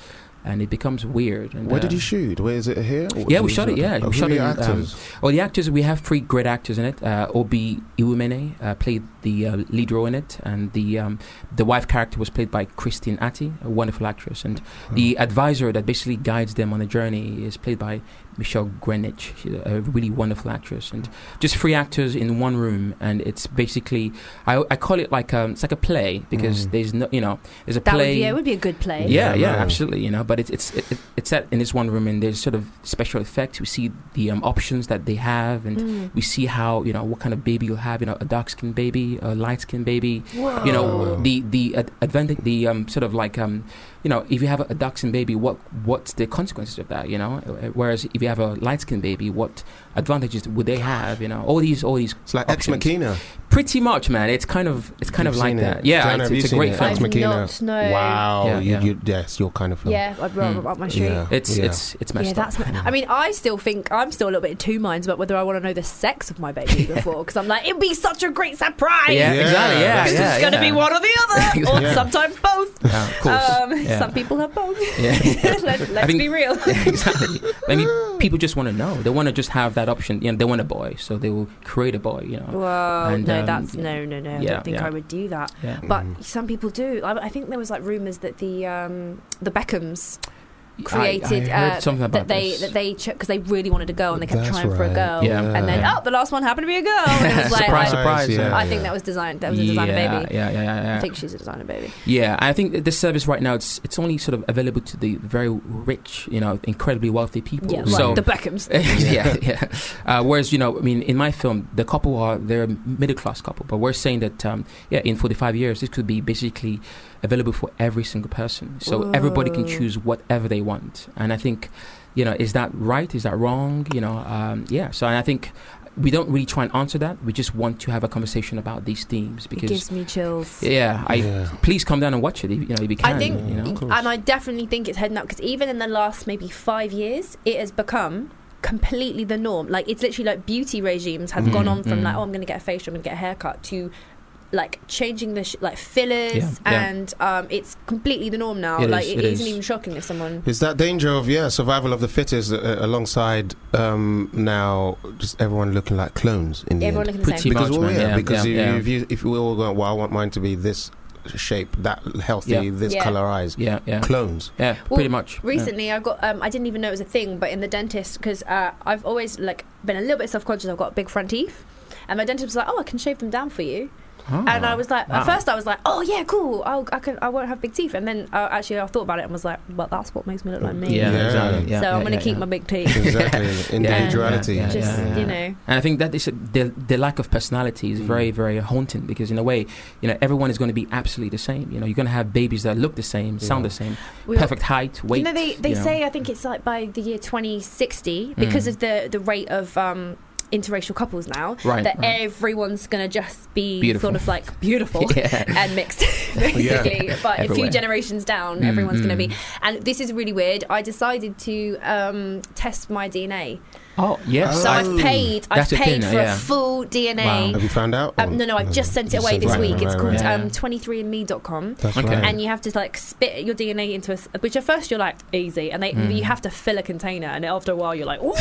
and it becomes weird. And, Where uh, did you shoot? Where is it here? Or Yeah, we was shot it. Yeah, Oh, we who shot are it. the in, um, actors? well, the actors, we have three great actors in it. Uh, Obi Iwumene uh, played the uh, lead role in it, and the um, the wife character was played by Christine Atti, a wonderful actress, and the advisor that basically guides them on the journey is played by Michelle Greenwich. She's a really wonderful actress, and just three actors in one room, and it's basically I, I call it like um, it's like a play because Mm. there's no you know there's a That would, play. yeah, it would be a good play. Yeah, Yeah, yeah, no. absolutely. You know, but it's it's it, it's set in this one room, and there's sort of special effects. We see the um, options that they have, and Mm. we see how you know what kind of baby you'll have. You know, a dark skinned baby, a light skinned baby. Whoa. You know, the the ad- advantage, the um sort of like um you know, if you have a, a dark skinned baby, what what's the consequences of that? You know, Uh, whereas if you have a light skinned baby, what advantages would they have? You know, all these all these. It's like Ex options. Machina. Pretty much, man. It's kind of it's kind You've of like seen that. it. Yeah, Joanna, it's, have it's you a seen great it? film. Ex I've Machina. not, no. Wow. Yeah, you, yeah. You, yes, your kind of film. Yeah, I'd rather Mm. up my street. Yeah. It's Yeah. it's it's messed Yeah, up. that's. I mean, I still think I'm still a little bit in two minds about whether I want to know the sex of my baby before, because I'm like, it'd be such a great surprise. Yeah, Yeah. exactly. Yeah, Because yeah, it's going to yeah. be one or the other, or Yeah. sometimes both. Yeah, of course. Um, Yeah. Some people have both. Yeah. Let, let's I think- be real. Yeah, exactly. I mean, people just want to know. They want to just have that option. You know, they want a boy, so they will create a boy. You know. Well, And, no, um, that's no, no, no. I yeah, don't think yeah. I would do that. Yeah. But Mm. some people do. I, I think there was like rumours that the um, the Beckhams I- created I heard uh, something about that they this. that they because they really wanted a girl and they kept That's trying for a right. girl. Yeah. And then Yeah. oh, the last one happened to be a girl. And it was like, surprise, I, surprise. yeah. I think that was designed. That was a designer yeah, baby. Yeah, yeah, yeah, yeah. I think she's a designer baby. Yeah, I think that this service right now it's it's only sort of available to the very rich, you know, incredibly wealthy people. Yeah, so like the Beckhams. yeah, yeah. Uh, whereas you know, I mean, in my film, the couple are they're a middle class couple, but we're saying that um, yeah, in forty-five years, this could be basically available for every single person, so everybody can Whoa. choose whatever they want. And I think, you know, is that right? Is that wrong? You know, um, yeah. So I think we don't really try and answer that. We just want to have a conversation about these themes It because. gives me chills. Yeah, I Yeah. please come down and watch it. If, you know, if you can. I think, you know. Of course. and I definitely think it's heading up because even in the last maybe five years, it has become completely the norm. Like it's literally like beauty regimes have Mm, gone on from mm. like, oh, I'm going to get a facial, I'm going to get a haircut, to like changing the sh- like fillers, Yeah, yeah. and um, it's completely the norm now. It like is, it it isn't is. even shocking if someone. It's that danger of yeah survival of the fittest uh, alongside um, now just everyone looking like clones in the Everyone end. looking the Pretty same. much, Because well, man. yeah, Yeah, because yeah, if, yeah. if you if we all go, well, I want mine to be this shape, that healthy, Yeah. this Yeah. color eyes, Yeah, yeah, clones. yeah. Well, pretty much. yeah. Recently, I got. Um, I didn't even know it was a thing, but in the dentist, because uh, I've always like been a little bit self-conscious. I've got big front teeth, and my dentist was like, "Oh, I can shave them down for you." Oh, And I was like, wow. at first I was like, oh yeah, cool. I'll, I can, I won't have big teeth. And then uh, actually I thought about it and was like, well, that's what makes me look like me. Yeah, Yeah. exactly. Yeah, so yeah, I'm gonna yeah, keep yeah. my big teeth. Exactly, individuality. Yeah, yeah, Just yeah, yeah. you know, And I think that is a, the the lack of personality is very very haunting because in a way, you know, everyone is going to be absolutely the same. You know, you're going to have babies that look the same, sound Yeah. the same, We- perfect height, weight. you know they they you know. say I think it's like by the year twenty sixty because Mm. of the the rate of um, interracial couples now Right, that right. everyone's gonna just be Beautiful. sort of like beautiful Yeah. and mixed basically. But a few Everywhere. generations down, Mm, everyone's gonna be. mm. And this is really weird. I decided to um, test my D N A. Oh yes, So Oh. I've paid. I've That's a paid thing, for yeah. a full D N A. Wow. Have you found out? Um, no, no, I've just sent it You away sent this it week. away, It's right, called right. um, twenty-three and me dot com. That's Okay. right. And you have to like spit your D N A into a, s- which at first you're like easy, and they Mm. you have to fill a container, and after a while you're like, ooh.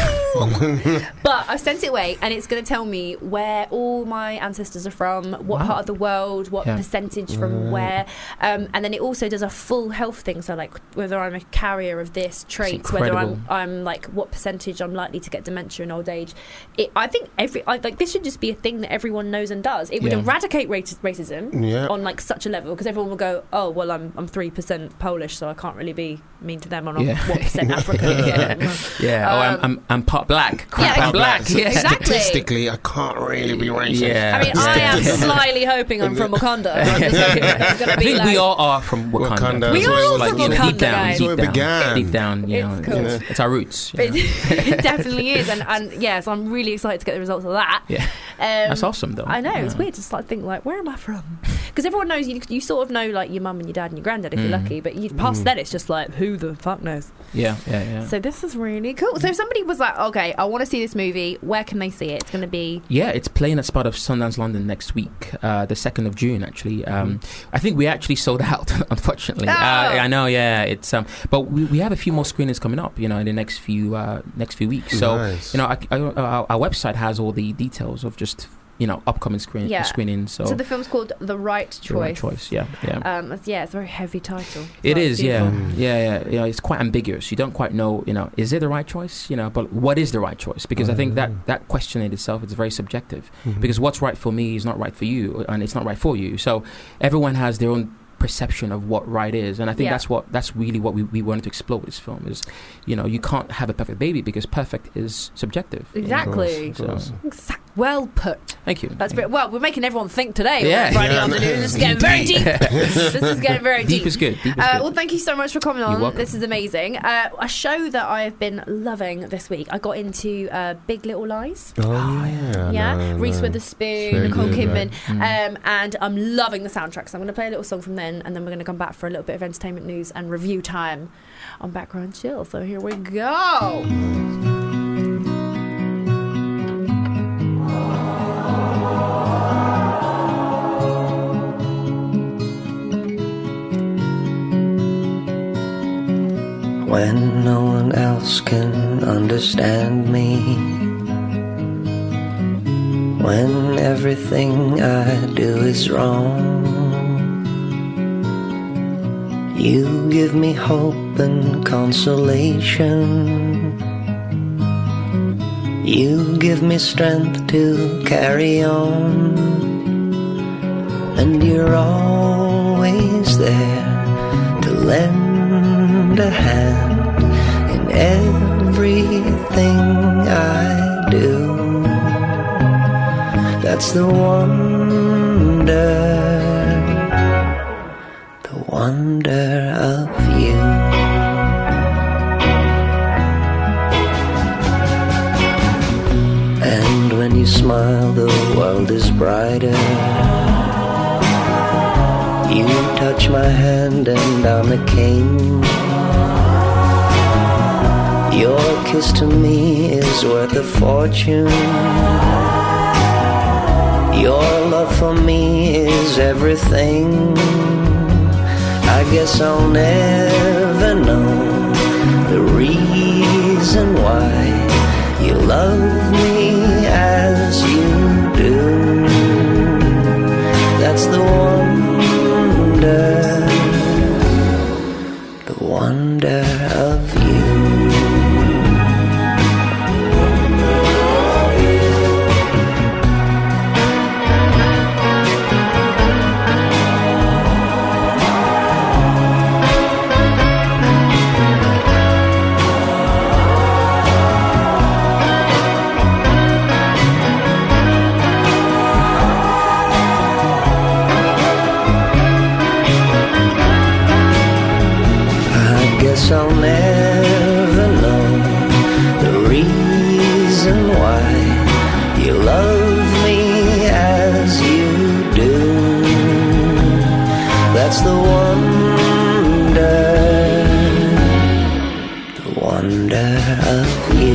But I sent it away, and it's going to tell me where all my ancestors are from, what Wow. part of the world, what Yeah. percentage from Right. where, um, and then it also does a full health thing. So like whether I'm a carrier of this traits, whether I'm incredible. I'm like what percentage I'm likely to get dementia in old age. It, I think every I, like this should just be a thing that everyone knows and does. It would Yeah. eradicate raci- racism Yeah. on like such a level because everyone will go, oh well, I'm I'm three percent Polish, so I can't really be mean to them. On Yeah. one percent African. Yeah. Yeah. oh, I'm, Um, I'm I'm part black. Crap, yeah, I'm black. So Yeah. exactly. Statistically, I can't really be racist. Yeah. I mean, I am Yeah. slyly hoping I'm from Wakanda. I'm just hoping it's gonna I be think like, we all are from Wakanda. Wakanda, We that's are where it all was from you know, Wakanda, deep down, guys. That's deep where it down, began. deep down. You It's know, cool. it's, it's our roots. You know. It, it definitely is, and and yeah, so I'm really excited to get the results of that. Yeah. Um, That's awesome, though. I know it's Yeah. weird to start thinking like, where am I from? because everyone knows you. You sort of know like your mum and your dad and your granddad if Mm. you're lucky, but you past Mm. then it's just like who the fuck knows. Yeah, yeah, yeah. So this is really cool. So if somebody was like, okay, I want to see this movie, where can they see it? It's going to be Yeah, it's playing as part of Sundance London next week, uh, the second of June. Actually, um, I think we actually sold out. Unfortunately, Oh. uh, I know. Yeah, it's um, but we, we have a few more screenings coming up. You know, in the next few uh, next few weeks. So Nice. you know, I, I, our, our website has all the details of just you know upcoming screen Yeah. screenings. So, so the film's called The Right Choice. The Right Choice. Yeah, yeah. Um, it's- yeah, it's a very heavy title. It Right, is, yeah, beautiful. yeah, yeah. You know, it's quite ambiguous. You don't quite know, you know, is it the right choice? You know, but what is the right choice? Because I think that that question in itself is very subjective. Mhm. Because what's right for me is not right for you, and it's not right for you. So everyone has their own perception of what right is, and I think Yeah. that's what that's really what we, we wanted to explore with this film is, you know, you can't have a perfect baby because perfect is subjective. you know. Exactly. Of course, of So, Exact- Well put. thank you. That's Thank very, well. We're making everyone think today. Yeah. on Friday Yeah. afternoon. This is getting very deep. This is getting very you. deep. Deep is good. Deep is Uh, good. well, thank you so much for coming You're on. welcome. This is amazing. Uh, a show that I've been loving this week. I got into uh, Big Little Lies. Oh, yeah. Yeah, no, Reese no. Witherspoon, Very Nicole good, Kidman, right. um, and I'm loving the soundtrack. So I'm going to play a little song from then, and then we're going to come back for a little bit of entertainment news and review time on Background Chill. So here we go. When no one else can understand me, when everything I do is wrong, you give me hope and consolation. You give me strength to carry on, and you're always there to lend a hand in everything I do. That's the wonder, the wonder of you. And when you smile, the world is brighter. You touch my hand and I'm a king. Your kiss to me is worth a fortune. Your love for me is everything. I guess I'll never know the reason why you love me as you do. That's the wonder, the wonder of you. I'll never know the reason why you love me as you do. That's the wonder, the wonder of you.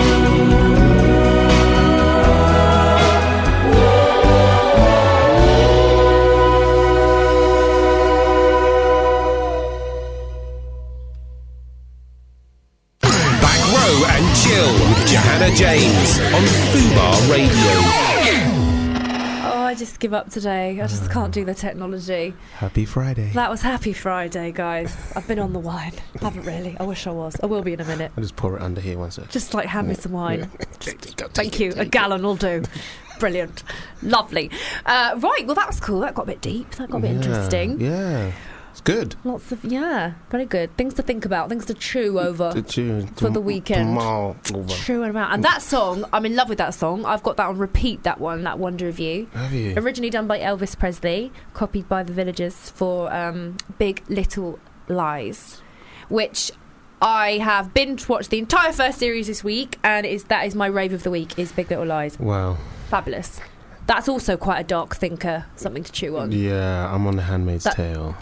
Johanna James on Fubar Radio. Oh, I just give up today. I just can't do the technology. Happy Friday. That was Happy Friday, guys. I've been on the wine. Haven't really. I wish I was. I will be in a minute. I'll just pour it under here one sec. Just like hand me some wine. Take it, go, take Thank it, you. take A it. gallon will do. Brilliant. Lovely. Uh, right. Well, that was cool. That got a bit deep. That got a bit Yeah, interesting. Yeah. It's good. Lots of, yeah. Very good. Things to think about. Things to chew over. To, to, For the weekend. Tomorrow over. True and around. And that song, I'm in love with that song. I've got that on repeat, that one, that Wonder of You. Have you? Originally done by Elvis Presley, copied by the Villagers for um, Big Little Lies, which I have binge watched the entire first series this week, and is that is my rave of the week, is Big Little Lies. Wow. Fabulous. That's also quite a dark thinker, something to chew on. Yeah, I'm on The Handmaid's That- Tale.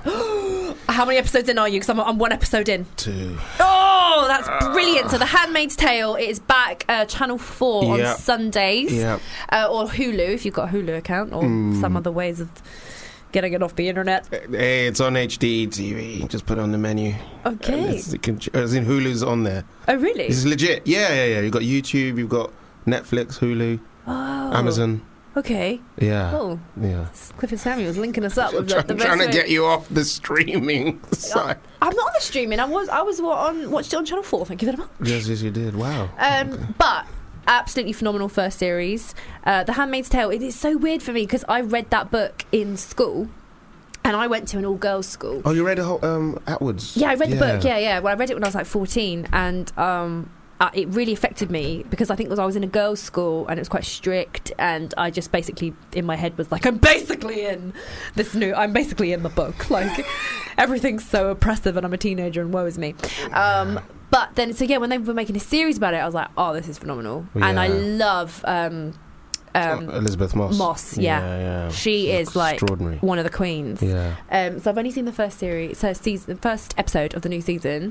How many episodes in are you? Because I'm, I'm one episode in. Two. Oh, that's brilliant. So The Handmaid's Tale, it is back uh, Channel four Yep. on Sundays. Yep. Uh, or Hulu, if you've got a Hulu account, or Mm. some other ways of getting it off the internet. Hey, it's on H D T V. Just put it on the menu. Okay. And it's- it can, as in Hulu's on there. Oh, really? This is legit. Yeah, yeah, yeah. You've got YouTube, you've got Netflix, Hulu, Oh. Amazon. Okay. Yeah. Oh. Yeah. Clifford Samuels linking us up I'm with the, try- the I'm best trying to way- get you off the streaming side. I'm not on the streaming. I was I was what, on watched it on Channel four. Thank you very much. Yes, yes, you did. Wow. Um, but absolutely phenomenal first series. Uh, The Handmaid's Tale. It is so weird for me because I read that book in school, and I went to an all-girls school. Oh, you read it whole, um, Atwood's? Yeah, I read the book. Yeah, yeah. Well, I read it when I was like fourteen, and um, uh, it really affected me because I think it was I was in a girls' school and it was quite strict, and I just basically in my head was like, I'm basically in this new. I'm basically in the book. Like everything's so oppressive, and I'm a teenager, and woe is me. Um, but then, so yeah, when they were making a series about it, I was like, oh, this is phenomenal, and I Yeah. love. Um, um, Elizabeth Moss. Moss, yeah, Yeah, yeah. she is like extraordinary. one of the queens. Yeah. Um, so I've only seen the first series, so season, the first episode of the new season.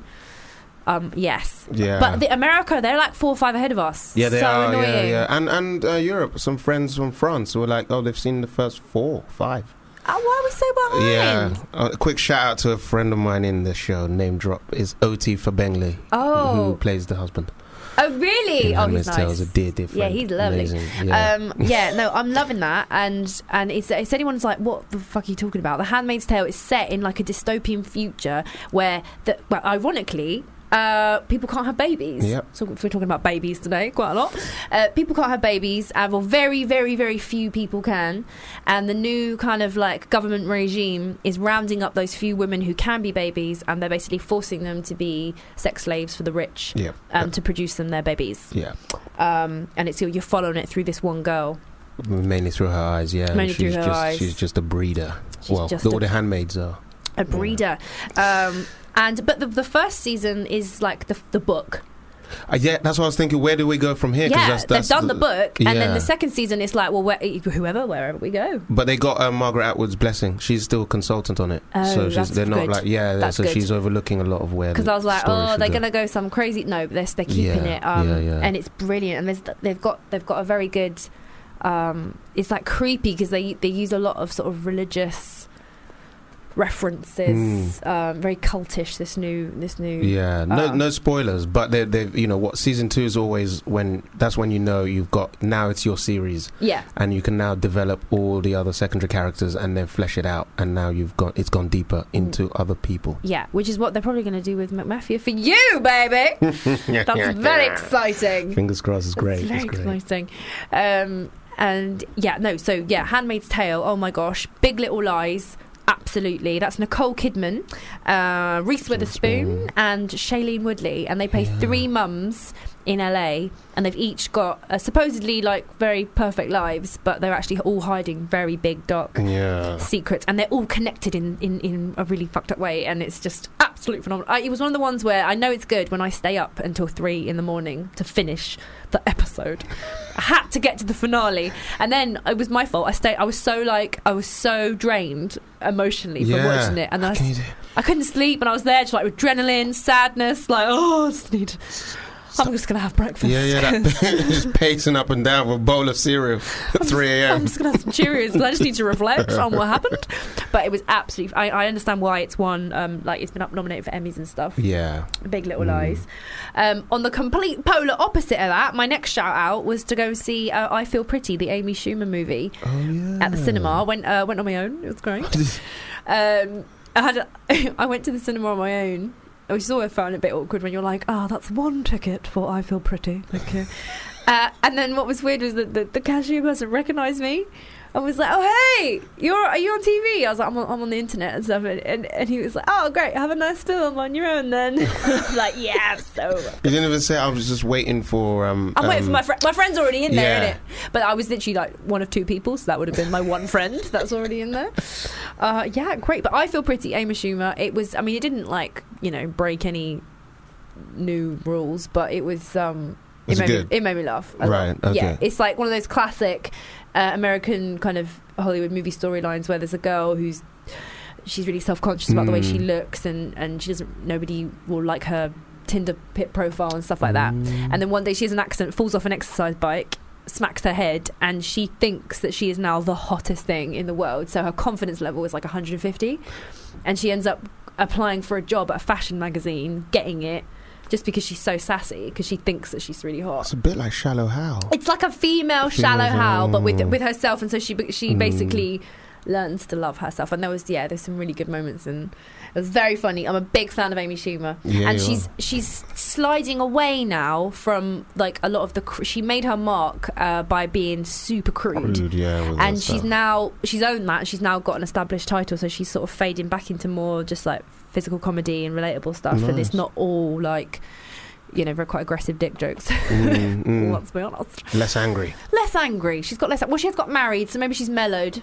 Um, yes. Yeah. But the America, they're like four or five ahead of us. Yeah, they so are. annoying. Yeah, yeah. And and uh, Europe. Some friends from France were like, oh, they've seen the first four, five. Oh, why are we so behind? Yeah. Uh, a quick shout out to a friend of mine in the show. Name drop is Oti Fabengle, Oh. who plays the husband. Oh, really? in Oh, Handmaid's he's Tale nice. is a dear, dear Yeah, friend. he's lovely. Amazing. Yeah. Um, yeah, no, I'm loving that. And and it's, it's anyone's like, what the fuck are you talking about? The Handmaid's Tale is set in like a dystopian future where, the, well, ironically, uh, people can't have babies. Yep. So if we're talking about babies today, quite a lot. Uh, people can't have babies, and well, very, very, very few people can. And the new kind of like government regime is rounding up those few women who can be babies, and they're basically forcing them to be sex slaves for the rich, Yep. um, to produce them their babies. Yeah. Um, and it's you're following it through this one girl. Mainly through her eyes, yeah. Mainly and through she's her just, eyes. She's just a breeder. She's well, just all a- the handmaids are. A breeder. Um, and but the, the first season is like the the book. Uh, yeah, that's what I was thinking. Where do we go from here? 'Cause Yeah, that's, that's they've done the, book, and then yeah. the second season is like, well, where, whoever, wherever we go. But they got uh, Margaret Atwood's blessing. She's still a consultant on it. Oh, so she's, that's they're not good. like, yeah, That's so good. she's overlooking a lot of where Because the I was like, story oh, should they're go. going to go some crazy. No, but they're, they're keeping Yeah, it. Um, yeah, yeah. And it's brilliant. And there's, they've got they've got a very good. Um, it's like creepy because they they use a lot of sort of religious references. Um, very cultish. This new this new. Yeah, no, uh, no spoilers, but they, they, you know, what season two is always when that's when you know you've got now it's your series, Yeah. and you can now develop all the other secondary characters and then flesh it out, and now you've got it's gone deeper into other people. Yeah, which is what they're probably going to do with McMafia for you, baby. That's very exciting. Fingers crossed, it's great. It's very it's great. exciting. Um, and yeah, no, so yeah, Handmaid's Tale. Oh my gosh, Big Little Lies. Absolutely, that's Nicole Kidman, uh, Reese Witherspoon, and Shailene Woodley, and they play three mums in L A, and they've each got uh, supposedly like very perfect lives, but they're actually all hiding very big dark Yeah. secrets, and they're all connected in, in, in a really fucked up way, and it's just absolutely phenomenal. I, it was one of the ones where I know it's good when I stay up until three in the morning to finish the episode. I had to get to the finale, and then it was my fault. I stayed. I was so like I was so drained emotionally from Yeah. watching it, and I, How can you do- I couldn't sleep, and I was there just like with adrenaline, sadness, like oh, I just need. I'm just gonna have breakfast. Yeah, yeah, that just pacing up and down with a bowl of cereal at three a.m. I'm just gonna have some Cheerios because I just need to reflect on what happened. But it was absolutely. I, I understand why it's won. Um, like it's been up nominated for Emmys and stuff. Yeah. Big Little Mm. Lies. Um, on the complete polar opposite of that, my next shout out was to go see uh, I Feel Pretty, the Amy Schumer movie, Oh yeah. at the cinema. Went uh, went on my own. It was great. um, I had a, I went to the cinema on my own. Which is always found a bit awkward when you're like, oh, that's one ticket for I Feel Pretty. Thank you. uh, and then what was weird was that the, the cashier person recognised me and was like, oh, hey, you're are you on T V? I was like, I'm on, I'm on the internet and stuff. And, and, and he was like, oh, great, have a nice film on your own then. I'm like, yeah, so... You didn't even say. I was just waiting for. Um, I'm waiting um, for my friend. My friend's already in there, yeah. innit? But I was literally like one of two people, so that would have been my one friend that's already in there. Uh, yeah, great. But I Feel Pretty, Amy Schumer. It was. I mean, it didn't like you know break any new rules, but it was. Um, It Is it made good? me, it made me laugh. a Right, lot. Yeah, okay. it's like one of those classic uh, American kind of Hollywood movie storylines where there's a girl who's she's really self-conscious about the way she Mm. looks, and and she doesn't. Nobody will like her Tinder pit profile and stuff like that. Mm. And then one day she has an accident, falls off an exercise bike, smacks her head, and she thinks that she is now the hottest thing in the world. So her confidence level is like one hundred fifty, and she ends up applying for a job at a fashion magazine, getting it. Just because she's so sassy, because she thinks that she's really hot. It's a bit like Shallow Hal. It's like a female Female shallow Hal, but with Hal. with herself, and so she she Mm. basically learns to love herself. And there was yeah, there's some really good moments, and it was very funny. I'm a big fan of Amy Schumer, Yeah, and you she's are. she's sliding away now from like a lot of the. Cr- she made her mark uh, by being super crude. Rude, yeah, with And that she's stuff. now she's owned that. She's now got an established title, so she's sort of fading back into more just like physical comedy and relatable stuff. And it's Nice. not all like, you know, very quite aggressive dick jokes. Mm, mm. Let's be honest. Less angry. Less angry. She's got less. Well, she has got married, so maybe she's mellowed.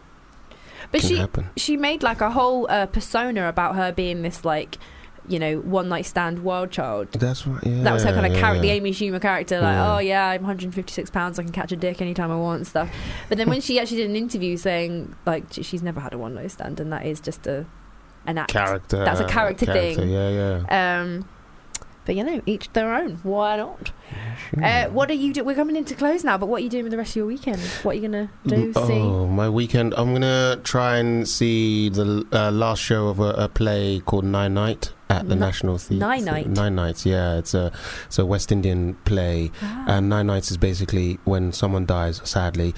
But Can she happen. she made like a whole uh, persona about her being this like, you know, one night stand wild child. That's right. Yeah, That was her kind of yeah, character, the yeah. Amy Schumer character, like, Yeah. oh yeah, I'm one hundred fifty-six pounds, I can catch a dick anytime I want and stuff. But then when she actually did an interview saying, like, she- she's never had a one night stand, and that is just a an act. Character. That's a character, thing. Yeah, yeah. Um, but you know, each their own. Why not? Uh, what are you doing? We're coming into close now, but what are you doing with the rest of your weekend? What are you gonna do? Oh, See? my weekend. I'm gonna try and see the uh, last show of a, a play called Nine Night at the Ni- National Theatre. Nine Night? Nine Nights. Yeah, it's a it's a West Indian play, Ah. and Nine Nights is basically when someone dies. Sadly,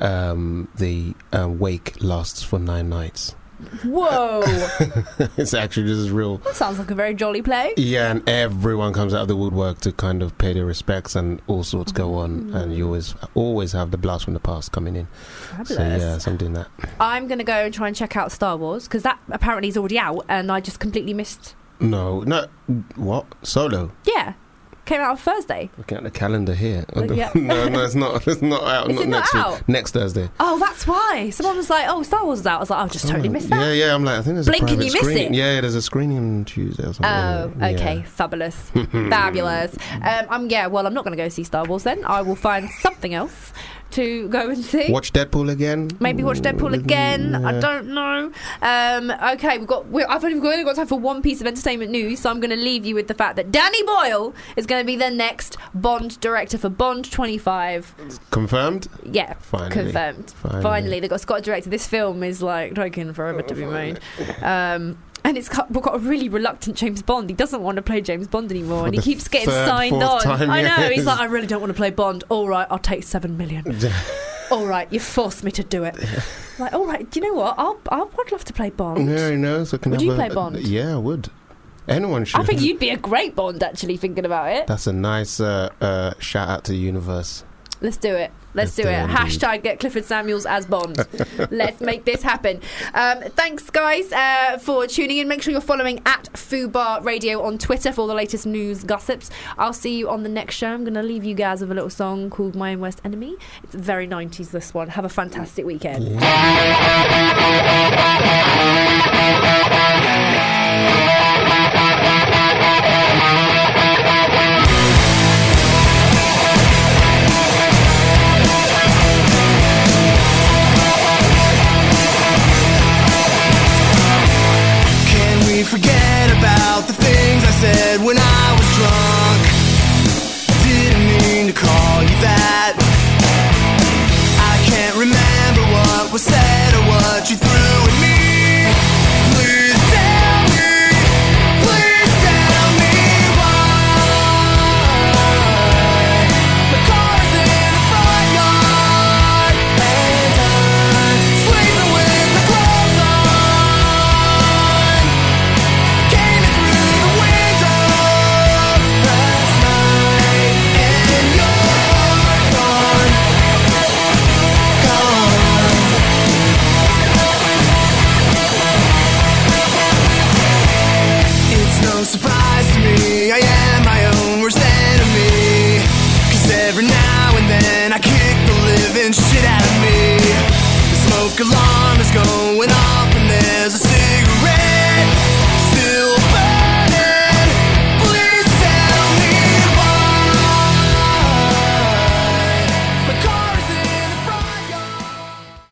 um, the uh, wake lasts for nine nights. Whoa! It's actually this is real. That sounds like a very jolly play. Yeah, and everyone comes out of the woodwork to kind of pay their respects, and all sorts go on, and you always always have the blast from the past coming in. Fabulous. So yeah, so I'm doing that. I'm going to go and try and check out Star Wars, because that apparently is already out, and I just completely missed. No, no, what? Solo? Yeah, came out on Thursday. Looking at the calendar here. Look, yeah. no, no, it's not. It's not out. Is not it not next out? week. Next Thursday. Oh, that's why. Someone was like, "Oh, Star Wars is out." I was like, "Oh, just totally missed that." Yeah, yeah. I'm like, I think there's Blink a and private you miss screening. it. Yeah, there's a screening on Tuesday or something. Oh, Yeah. okay, fabulous, fabulous. Um, I'm yeah. Well, I'm not going to go see Star Wars then. I will find something else to go and see. Watch Deadpool again. Maybe watch Deadpool again. I Yeah. don't know. Um, okay, we've got. We're, I've only, we've only got time for one piece of entertainment news, so I'm going to leave you with the fact that Danny Boyle is going to be the next Bond director for Bond twenty-five. Confirmed. Yeah, Finally. confirmed. Finally. Finally, they've got Scott a director. This film is like taking forever to be made. Um, and it's got, we've got a really reluctant James Bond. He doesn't want to play James Bond anymore, For and he the keeps getting third, signed fourth on. time, I know. yes. He's like, I really don't want to play Bond. All right, I'll take seven million. All right, you forced me to do it. Like, all right, do you know what? I'll, I'll, I'd love to play Bond. Yeah, you know. So can Would have you a- play Bond? Yeah, I would. Anyone should. I think you'd be a great Bond, actually, thinking about it. That's a nice uh, uh, shout out to the universe. Let's do it. Let's, Let's do, do it. it, indeed. Hashtag get Clifford Samuels as Bond. Let's make this happen. Um, thanks, guys, uh, for tuning in. Make sure you're following at Fubar Radio on Twitter for all the latest news, gossips. I'll see you on the next show. I'm going to leave you guys with a little song called My Own Worst Enemy. It's very nineties, this one. Have a fantastic weekend. Can we forget about the things I said when I was drunk? Didn't mean to call you that. I can't remember what was said